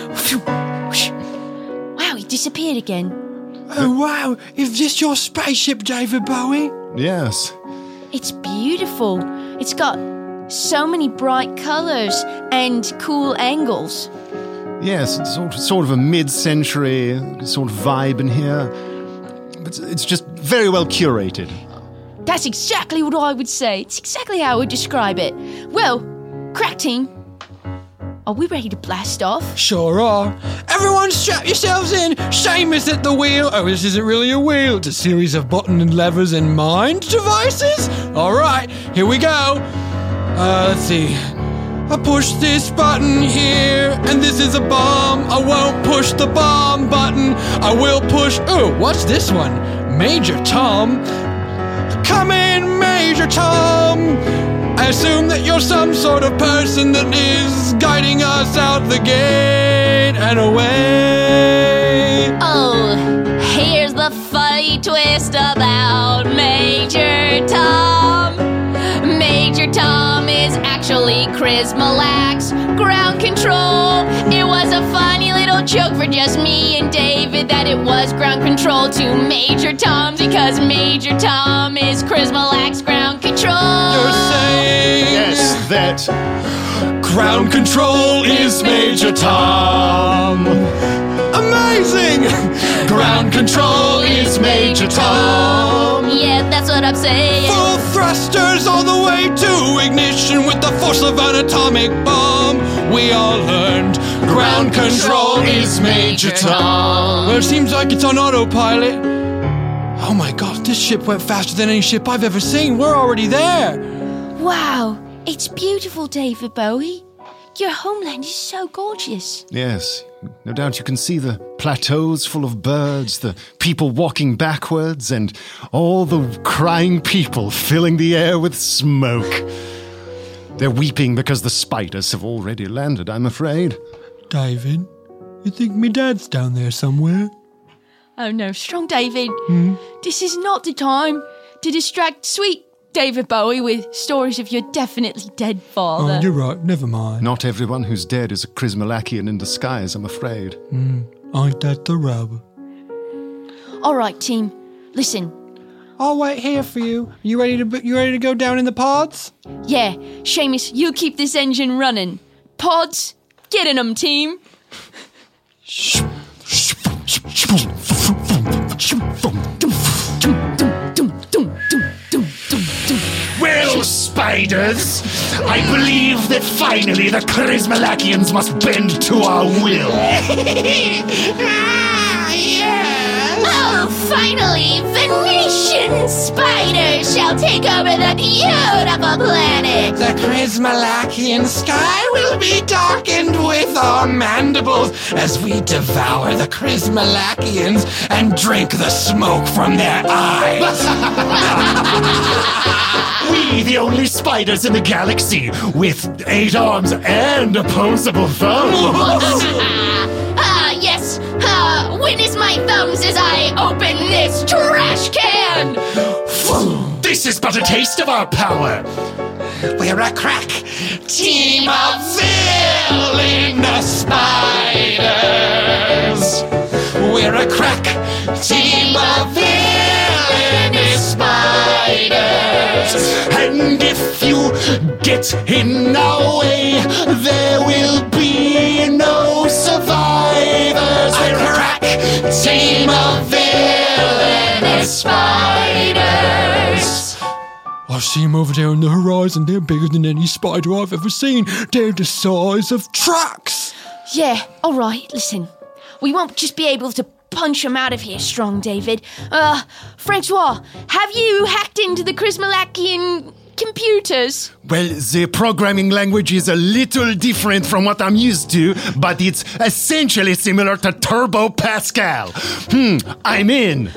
Wow, he disappeared again. Oh, wow. Is this your spaceship, David Bowie? Yes. It's beautiful. It's got so many bright colours and cool angles. Yes, it's sort of, sort of a mid-century sort of vibe in here. It's, it's just very well curated. That's exactly what I would say. It's exactly how I would describe it. Well, crack team, are we ready to blast off? Sure are. Everyone strap yourselves in. Seamus at the wheel. Oh, this isn't really a wheel. It's a series of button and levers and mind devices. All right, here we go. Uh, let's see. I push this button here, and this is a bomb. I won't push the bomb button. I will push... Oh, what's this one? Major Tom? Come in, Major Tom! I assume that you're some sort of person that is guiding us out the gate and away. Oh, here's the funny twist about Major Tom. Major Tom is actually Chrismalax ground control. It was a funny little joke for just me and David that it was ground control to Major Tom because Major Tom is Chrismalax ground control. You're saying Yes, that ground control is Major Tom. amazing! Ground control is Major Tom. Yeah, that's what I'm saying. Full thrusters all the way to ignition with the force of an atomic bomb. We all learned ground control is Major Tom. Well, it seems like it's on autopilot. Oh my gosh, this ship went faster than any ship I've ever seen. We're already there. Wow, it's beautiful, David Bowie. Your homeland is so gorgeous. Yes, no doubt you can see the plateaus full of birds, the people walking backwards, and all the crying people filling the air with smoke. They're weeping because the spiders have already landed, I'm afraid. David, you think me dad's down there somewhere? Oh no, Strong David. Hmm? This is not the time to distract sweet David Bowie with stories of your definitely dead father. Oh, you're right, never mind. Not everyone who's dead is a Chrismalakian in disguise, I'm afraid. Mm, ain't that the rub? All right, team, listen. I'll wait here for you. You ready to you ready to go down in the pods? Yeah, Seamus, you keep this engine running. Pods, get in them, team. Well, spiders, I believe that finally the Chrismalakians must bend to our will. Ah, yes! Oh, finally, Venetian spiders shall take over the beautiful planet. The Chrismalakian sky will be darkened with our mandibles as we devour the Chrismalakians and drink the smoke from their eyes. We, the only spiders in the galaxy, with eight arms and opposable thumbs. Ah, yes. Ah, witness my thumbs as I open this trash can. This is but a taste of our power. We're a crack team of villainous spiders. We're a crack team of villainous spiders. And if you get in our way, there will be no survivors. A crack team of villainous spiders. I see them over there on the horizon. They're bigger than any spider I've ever seen. They're the size of trucks. Yeah, all right, listen. We won't just be able to punch them out of here, Strong David. Uh, Francois, have you hacked into the Chrismalakian computers? Well, the programming language is a little different from what I'm used to, but it's essentially similar to Turbo Pascal. Hmm, I'm in.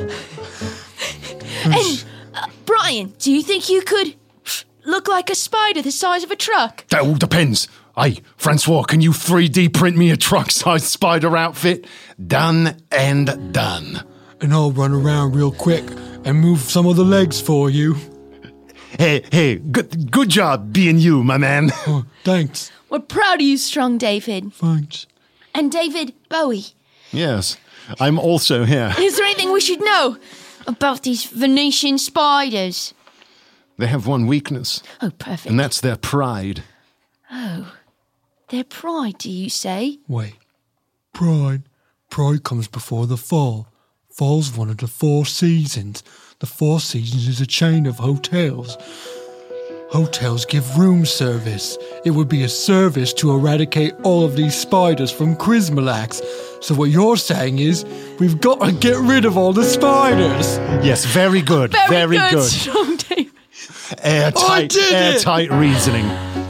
And, uh, Brian, do you think you could look like a spider the size of a truck? That all depends. Hey, Francois, can you three D print me a truck-sized spider outfit? Done and done. And I'll run around real quick and move some of the legs for you. Hey, hey, good, good job being you, my man. Oh, thanks. We're proud of you, Strong David. Thanks. And David Bowie. Yes, I'm also here. Is there anything we should know about these Venetian spiders? They have one weakness. Oh, perfect. And that's their pride. Oh, their pride, do you say? Wait. Pride. Pride comes before the fall. Fall's one of the four seasons. The Four Seasons is a chain of hotels. Hotels give room service. It would be a service to eradicate all of these spiders from Chrismalax. So what you're saying is, we've got to get rid of all the spiders. Yes, very good. Very, very good, good. Strong David. Airtight, I did it! airtight reasoning.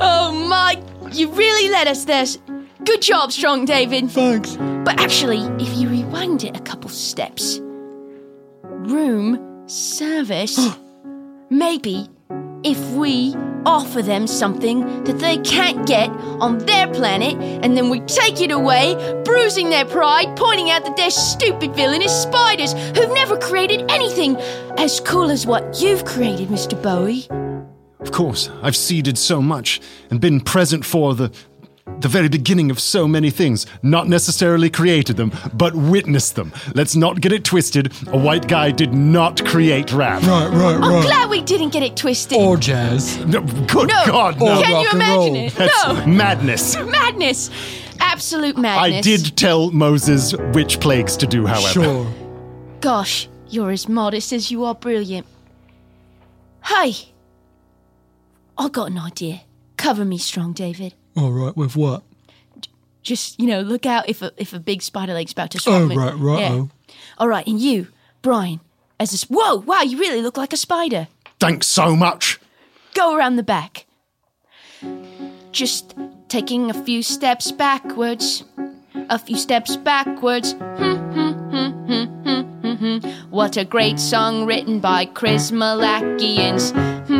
You really led us there. Good job, Strong David. Thanks. But actually, if you rewind it a couple steps, room service, maybe if we offer them something that they can't get on their planet, and then we take it away, bruising their pride, pointing out that they're stupid villainous spiders who've never created anything as cool as what you've created, Mister Bowie. Of course, I've seeded so much and been present for the the very beginning of so many things. Not necessarily created them, but witnessed them. Let's not get it twisted. A white guy did not create rap. Right, right, right. I'm glad we didn't get it twisted. Or jazz. No, good no. God, no. Can you imagine it? That's no. madness. Madness. Absolute madness. I did tell Moses which plagues to do, however. Sure. Gosh, you're as modest as you are brilliant. Hey, I got an idea. Cover me strong, David. All right, with what? Just, you know, look out if a, if a big spider leg's about to swallow Oh, me. right, right, Yeah. oh. All right, and you, Brian, as a... Whoa, wow, you really look like a spider. Thanks so much. Go around the back. Just taking a few steps backwards. A few steps backwards. What a great song written by Chris Malakians.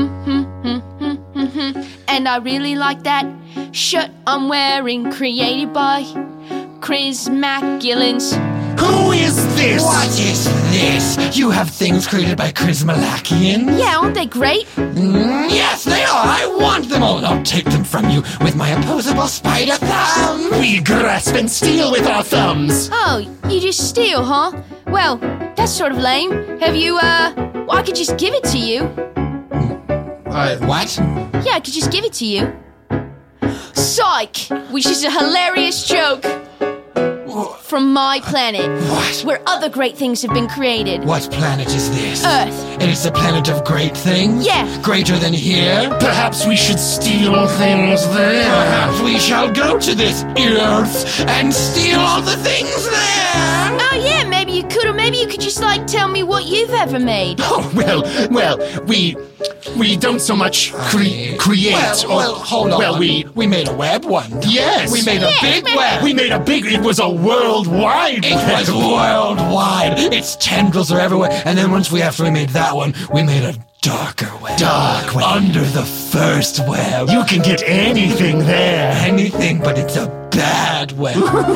And I really like that shirt I'm wearing, created by Chris Maculans. Who is this? What is this? You have things created by Chris Malakian? Yeah, aren't they great? Mm, yes, they are. I want them all. I'll take them from you with my opposable spider thumb. We grasp and steal with our thumbs. Oh, you just steal, huh? Well, that's sort of lame. Have you, uh... Well, I could just give it to you. Uh, what? Yeah, I could just give it to you. Psych! Which is a hilarious joke from my planet. What? Where other great things have been created. What planet is this? Earth. And it's a planet of great things? Yeah. Greater than here? Perhaps we should steal things there. Perhaps we shall go to this Earth and steal all the things there. Oh, yeah, maybe you could, or maybe you could just, like, tell me what you've ever made. Oh, well, well, we... We don't so much cre- create Well, or... well, hold on. Well, we... We made a web one. Yes. We made a Yeah, big man. web. We made a big... It was a worldwide It was worldwide. Its tendrils are everywhere. And then once we after we made that one, we made a darker web. Dark web. Under the first web. You can get anything there. Anything, but it's a bad web.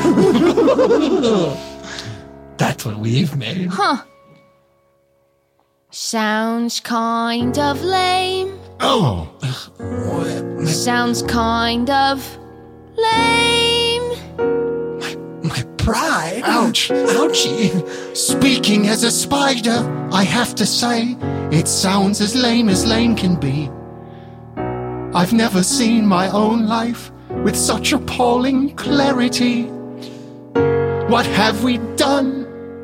That's what we've made. Huh. Sounds kind of lame. Oh. Sounds kind of lame. My pride. Ouch. Ouchie. Speaking as a spider, I have to say, it sounds as lame as lame can be. I've never seen my own life with such appalling clarity. What have we done?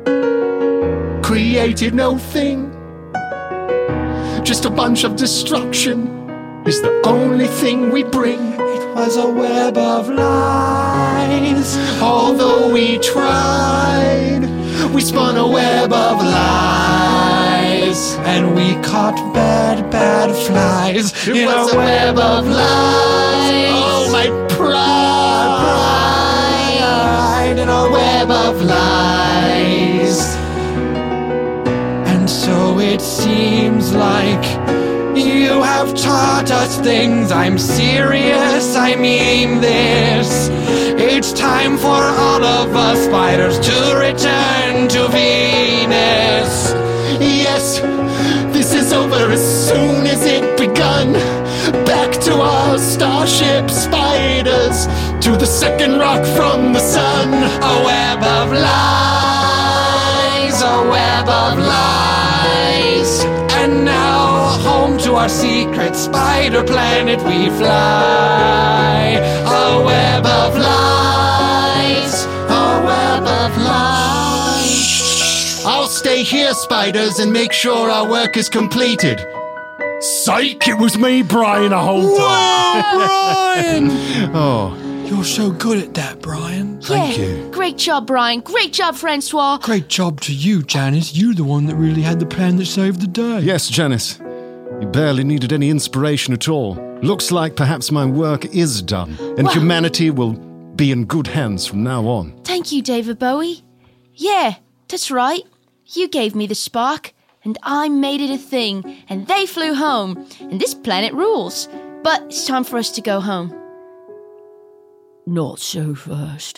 Created no thing. Just a bunch of destruction is the only thing we bring. It was a web of lies. Although we tried, we spun a web of lies. And we caught bad, bad flies. It in was a a web of lies. Oh, my pride, pride in a web of lies. And so it seems like you have taught us things. I'm serious, I mean this. It's time for all of us spiders to return to Venus. Yes, this is over as soon as it begun. Back to our starship spiders, to the second rock from the sun. A web of lies, a web of lies. And now home to our secret spider planet we fly. A web of lies, a web of lies. I'll stay here, spiders, and make sure our work is completed. Psych, it was me, Brian, the whole time. Brian! Oh. You're so good at that, Brian. Thank yeah, you. Great job, Brian. Great job, Francois. Great job to you, Janice. You're the one that really had the plan that saved the day. Yes, Janice. You barely needed any inspiration at all. Looks like perhaps my work is done, and Wow. humanity will be in good hands from now on. Thank you, David Bowie. Yeah, that's right. You gave me the spark, and I made it a thing, and they flew home, and this planet rules. But it's time for us to go home. Not so fast.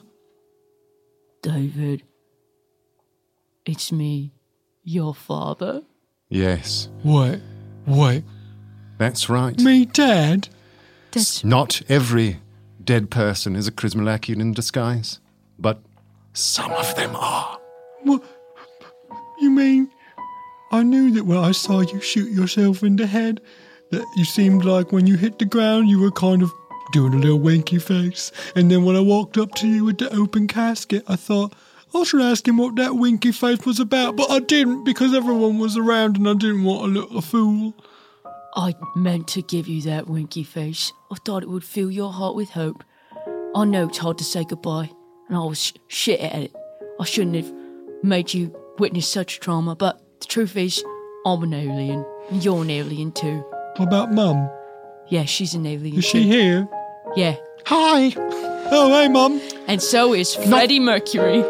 David, it's me, your father. Yes, What? What? that's right. Me, Dad? That's Not every dead person is a Chrysmalakian in disguise, but some of them are. What? You mean I knew that when I saw you shoot yourself in the head, that you seemed like when you hit the ground you were kind of doing a little winky face. And then when I walked up to you with the open casket, I thought, I should ask him what that winky face was about, but I didn't because everyone was around and I didn't want to look a fool. I meant to give you that winky face. I thought it would fill your heart with hope. I know it's hard to say goodbye, and I was sh- shit at it. I shouldn't have made you witness such trauma, but the truth is, I'm an alien, and you're an alien too. What about Mum? Yeah, she's an alien Is too. she here? Yeah. Hi! Oh, hey, Mum. And so is Freddie Mercury.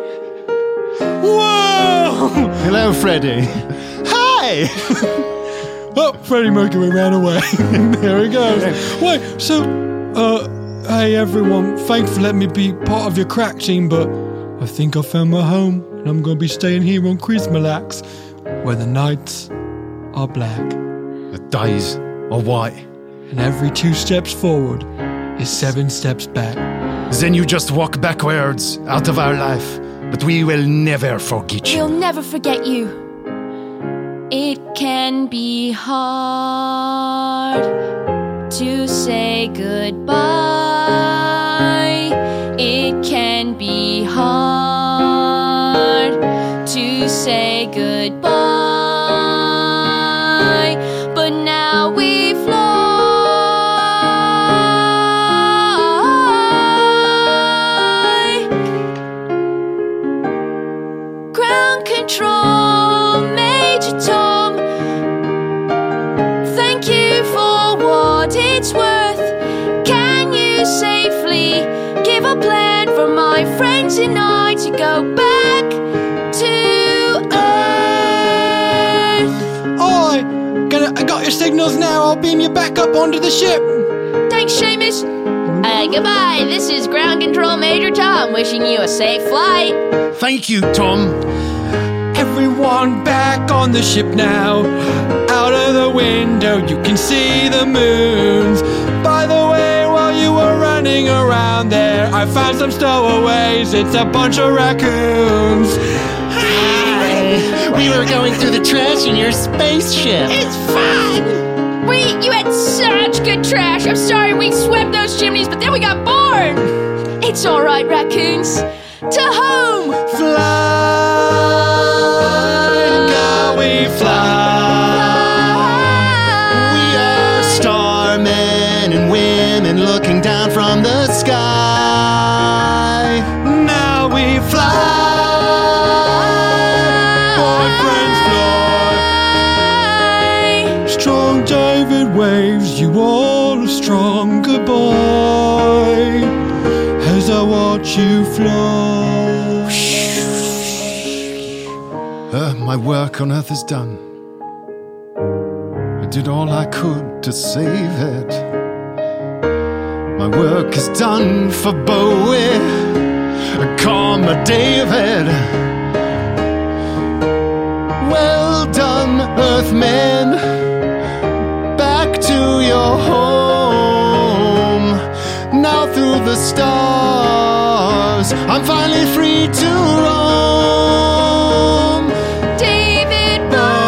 Whoa! Hello, Freddie. Hi! Oh, Freddie Mercury ran away. There he goes. Wait, so, uh, hey everyone, thanks for letting me be part of your crack team, but I think I found my home, and I'm gonna be staying here on Chrismalax, where the nights are black. The days are white. And every two steps forward is seven steps back. Then you just walk backwards out of our life, but we will never forget you. We'll never forget you. It can be hard to say goodbye. It can be hard to say goodbye. But now we fly. Ground control, Major Tom. Thank you for what it's worth. Can you safely give a plan for my friends and I to go back to Earth? Oi! Gonna, I got your signals now, I'll beam you back up onto the ship. Thanks, Seamus. Uh, goodbye. This is Ground Control Major Tom, wishing you a safe flight. Thank you, Tom. Everyone back on the ship now. Out of the window you can see the moons. By the way, while you were running around there, I found some stowaways. It's a bunch of raccoons. Hi! We were going through the trash in your spaceship. It's fun! We, you had such good trash. I'm sorry we swept those chimneys, but then we got bored. It's all right, raccoons. To home! Fly, girl, we fly. We are starmen and women looking down from the sky. Now we fly. Boyfriends fly. Strong David waves you all a strong goodbye as I watch you fly. Uh, my work on Earth is done. I did all I could to save it. My work is done for Bowie, comma David. Well done, Earthmen. Back to your home. Now through the stars, I'm finally free to roam. David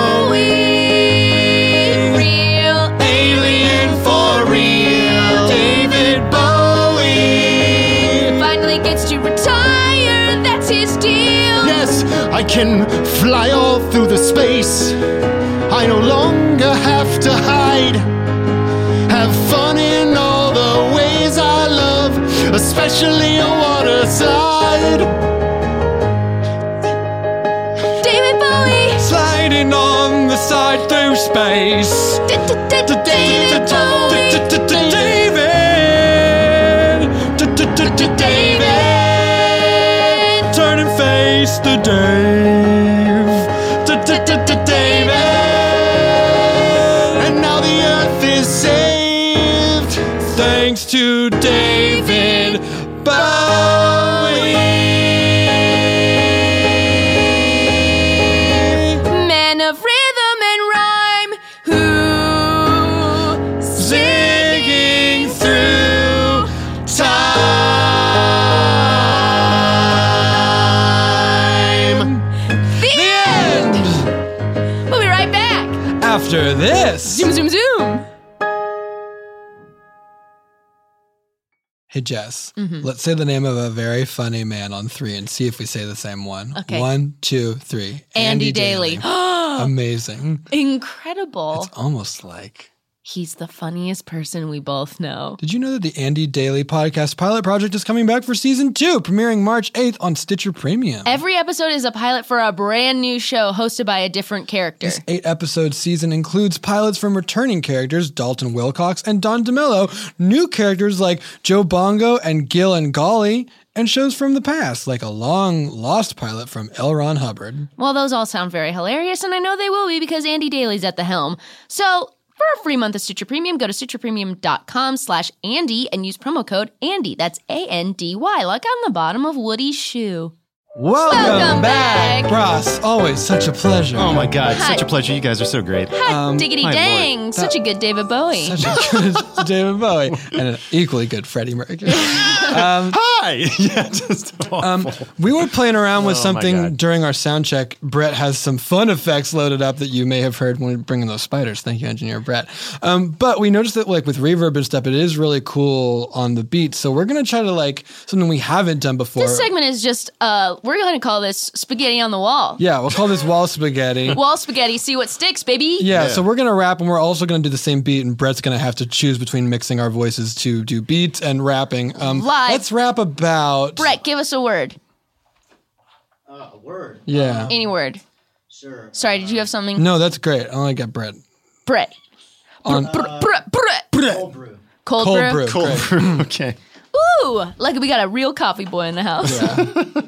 Bowie, real alien for real. David Bowie finally gets to retire, that's his deal. Yes, I can fly all through the space. I no longer have to hide. Have fun in all the ways I love, especially a water side. David Bowie sliding on the side through space. David, David, turn and face the Dave, David, and now the earth is saved thanks to David Bowie. Man of rhythm and rhyme, who Zigging through time. The end. We'll be right back. After this. Zoom, zoom, zoom. Hey, Jess, Mhm. let's say the name of a very funny man on three and see if we say the same one. Okay. One, two, three. Andy, Daly. Amazing. Incredible. It's almost like... He's the funniest person we both know. Did you know that the Andy Daly podcast pilot project is coming back for season two, premiering March eighth on Stitcher Premium? Every episode is a pilot for a brand new show hosted by a different character. This eight-episode season includes pilots from returning characters Dalton Wilcox and Don DeMello, new characters like Joe Bongo and Gil and Golly, and shows from the past, like a long-lost pilot from L. Ron Hubbard. Well, those all sound very hilarious, and I know they will be because Andy Daly's at the helm. So... for a free month of Stitcher Premium, go to stitcherpremium.com slash Andy and use promo code Andy. That's A N D Y, like on the bottom of Woody's shoe. Welcome, Welcome back. back. Ross, always such a pleasure. Oh my God, Hi. such a pleasure. You guys are so great. Hot diggity my dang, Lord. such a good David Bowie. Such a good David Bowie. And an equally good Freddie Mercury. Um, Hi! Yeah, just awful. Um, we were playing around with Oh, my something God. during our sound check. Brett has some fun effects loaded up that you may have heard when we bring in those spiders. Thank you, engineer Brett. Um, but we noticed that like with reverb and stuff, it is really cool on the beat. So we're going to try to like something we haven't done before. This segment is just, uh, we're going to call this spaghetti on the wall. Yeah, we'll call this wall spaghetti. Wall spaghetti, see what sticks, baby. Yeah, so we're going to rap and we're also going to do the same beat and Brett's going to have to choose between mixing our voices to do beats and rapping. Um, Live. Let's rap about... Brett, give us a word. Uh, a word. Yeah. Any word. Sure. Sorry, did you have something? No, that's great. I only got Brett. Brett. On Brett. Brett. Brett. Cold brew. Cold, Cold brew. brew. Cold Great. brew. Okay. Ooh, like we got a real coffee boy in the house. Yeah.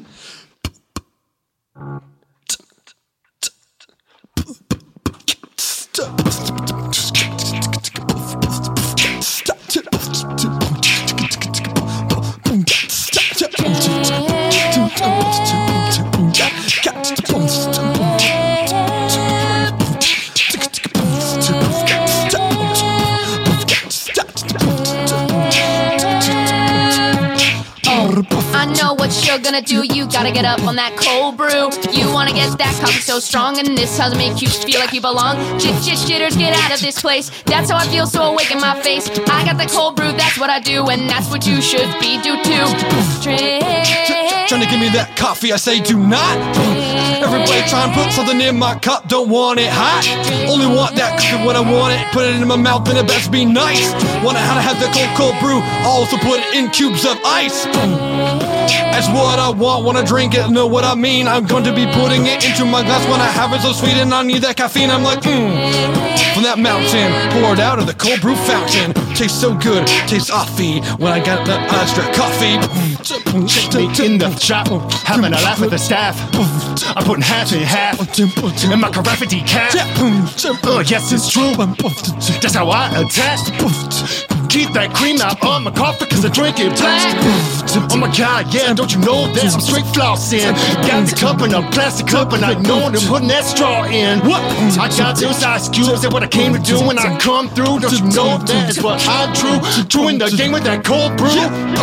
I know what you're gonna do. You gotta get up on that cold brew. You wanna get that coffee so strong, and this doesn't make you feel like you belong. Jit, jit, jitters, get out of this place. That's how I feel, so awake in my face. I got the cold brew, that's what I do, and that's what you should be do too. Drink. Trying to give me that coffee, I say do not. Everybody try and put something in my cup, don't want it hot. Only want that coffee when I want it. Put it in my mouth and it best be nice. Want to how to have the cold, cold brew. Also put it in cubes of ice. That's what I want, wanna drink it, know what I mean. I'm going to be putting it into my glass when I have it so sweet and I need that caffeine. I'm like, mmm. From that mountain, poured out of the cold brew fountain. Tastes so good, tastes offy when I got the extra coffee. Me in the shop, having a laugh with the staff. I'm putting half in half in my carafe decaf. Oh, yes, it's true. That's how I attack. Keep that cream out on my coffee, cause I drink it black. Oh my God, yeah, don't you know that I'm straight flossing? Got the cup in a plastic cup, and I know they're putting that straw in. What? I got those ice cubes, that's what I came to do when I come through. Don't you know that is what I'm true? Doing the game with that cold brew.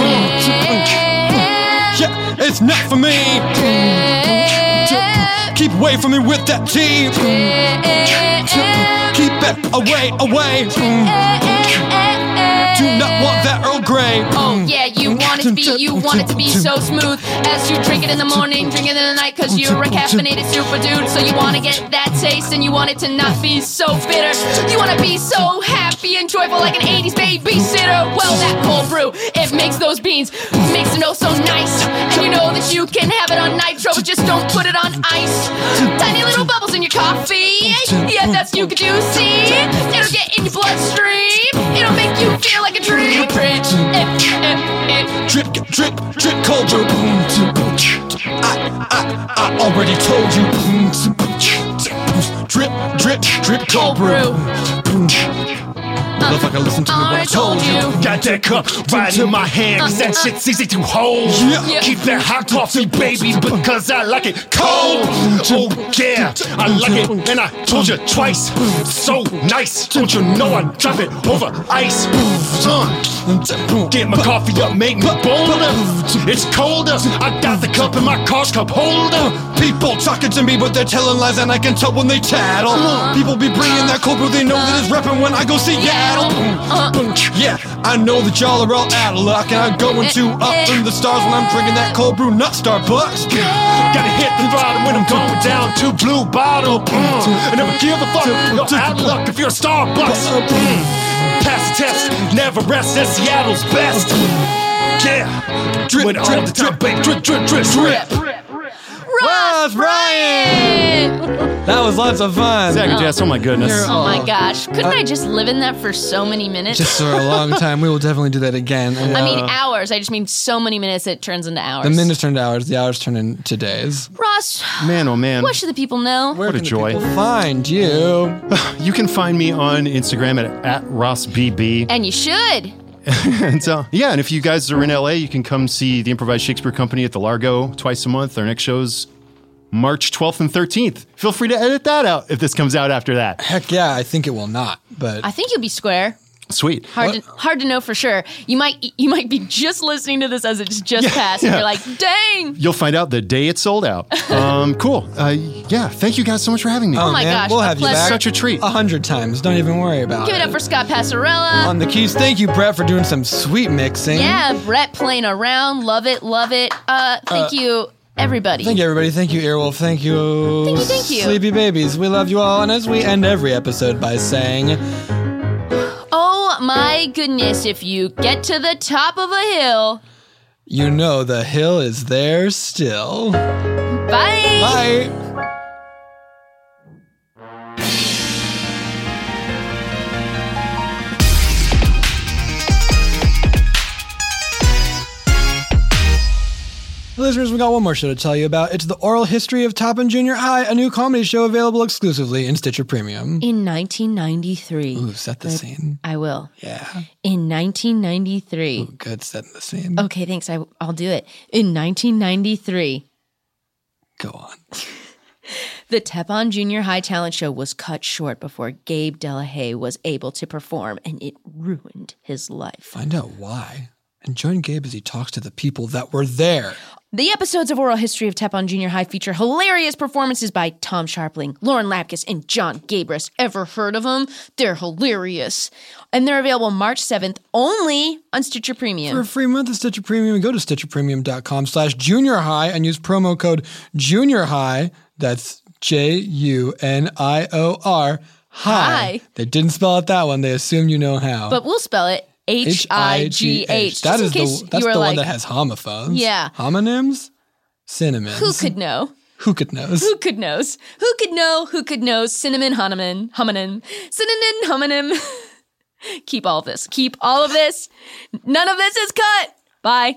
Yeah, it's not for me. Keep away from me with that tea. Keep it away, away. Do not want that Earl Grey. Oh yeah, you want it to be, you want it to be so smooth. As you drink it in the morning, drink it in the night, cause you're a caffeinated super dude. So you wanna get that taste and you want it to not be so bitter. You wanna be so happy and joyful like an eighties babysitter. Well, that cold brew, it makes those beans, makes it oh so nice. And you know that you can have it on nitro, but just don't put it on ice. Tiny little bubbles in your coffee, yeah, you could do see. It'll get in your bloodstream. It'll make you feel like a dream. Drip, eh, eh, eh. Drip, drip, drip, cold brew. I, I, I already told you. Drip, drip, drip, cold brew. Motherfucker, listen to me what I told you. Got that cup right in my hand, cause that shit's easy to hold. Yeah. Keep that hot coffee, baby, because I like it cold. Oh yeah, I like it, and I told you twice. So nice, don't you know I drop it over ice. Uh, get my coffee up, make me bolder. It's colder, I got the cup in my car's cup holder. People talking to me, but they're telling lies, and I can tell when they tattle. People be bringing that cold brew, they know that it's reppin' when I go Seattle. Yeah, I know that y'all are all out of luck, and I'm going to up in the stars when I'm drinking that cold brew nut Starbucks. Gotta hit the throttle when I'm going down to blue bottle. Mm. And never give a fuck, you're out of luck if you're a Starbucks. Mm. Pass the test, never rest, that's Seattle's best. Yeah, drip, drip, all the time, baby, drip, drip, drip, drip. Ross Bryant! That was lots of fun. Zach and Jess, oh my goodness. Oh my gosh. Couldn't I just live in that for so many minutes? Just for a long time. We will definitely do that again. And, I mean, uh, hours. I just mean so many minutes it turns into hours. the minutes turn to hours, the hours turn into days. Ross, Man, oh man. what should the people know? What a joy. Find you. You can find me on Instagram at, at Ross B B. And you should. And so, yeah, and if you guys are in L A, you can come see the Improvised Shakespeare Company at the Largo twice a month. Our next show's March twelfth and thirteenth. Feel free to edit that out if this comes out after that. Heck yeah, I think it will not, but I think you'll be square. Sweet. Hard to, hard to know for sure. You might you might be just listening to this as it's just Yeah, passed, yeah. and you're like, dang. You'll find out the day it's sold out. Um, cool. Uh, yeah, thank you guys so much for having me. Oh my gosh, we'll a have you pleasure. back Such a treat. a hundred times. Don't even worry about Give it. it up for Scott Passarella. On the keys, thank you, Brett, for doing some sweet mixing. Yeah, Brett playing around. Love it, love it. Uh, thank Uh, you, everybody. Thank you, everybody. Thank you, Earwolf. Thank you. Thank you, thank you. Sleepy babies. We love you all. And as we end every episode by saying, Oh my goodness, if you get to the top of a hill. you know the hill is there still. Bye. Bye. Listeners, we got one more show to tell you about. It's the Oral History of Top and Junior High, a new comedy show available exclusively in Stitcher Premium. In nineteen ninety-three. Ooh, set the I- scene. I will. Yeah. In nineteen ninety-three. Ooh, good, setting the scene. Okay, thanks. I, I'll do it. In nineteen ninety-three. Go on. The Tepon Junior High Talent Show was cut short before Gabe Delahaye was able to perform, and it ruined his life. Find out why. And join Gabe as he talks to the people that were there. The episodes of Oral History of Tepon Junior High feature hilarious performances by Tom Sharpling, Lauren Lapkus, and John Gabris. Ever heard of them? They're hilarious. And they're available March seventh only on Stitcher Premium. For a free month of Stitcher Premium, go to stitcherpremium.com slash junior high and use promo code junior high. That's J U N I O R. Hi. Hi. They didn't spell it that one. They assume you know how. But we'll spell it H I G H. That is just the in case that's you were the like, one that has homophones. Yeah. Homonyms? Synonyms. Who could know? Who could knows? Who could knows? Who could know? Who could know? Cinnamon, homonym, homonym, synonym, homonym. Keep all of this. Keep all of this. None of this is cut. Bye.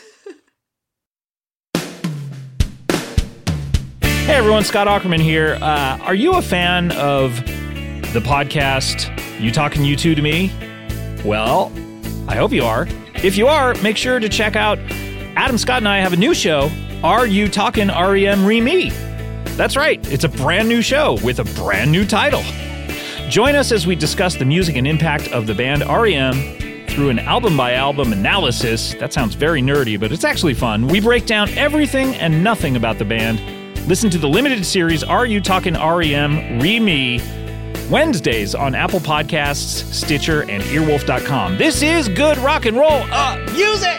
Hey everyone, Scott Aukerman here. Uh, are you a fan of the podcast You Talking You Two to Me? Well, I hope you are. If you are, make sure to check out Adam Scott and I have a new show, Are You Talking R E M Re-Me? That's right, it's a brand new show with a brand new title. Join us as we discuss the music and impact of the band R E M through an album-by-album analysis. That sounds very nerdy, but it's actually fun. We break down everything and nothing about the band. Listen to the limited series Are You Talking R E M Re-Me? Wednesdays on Apple Podcasts, Stitcher, and earwolf dot com. This is good rock and roll uh, music!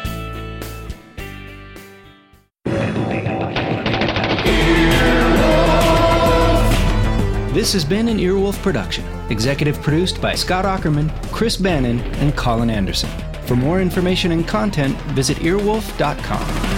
This has been an Earwolf production, executive produced by Scott Aukerman, Chris Bannon, and Colin Anderson. For more information and content, visit earwolf dot com.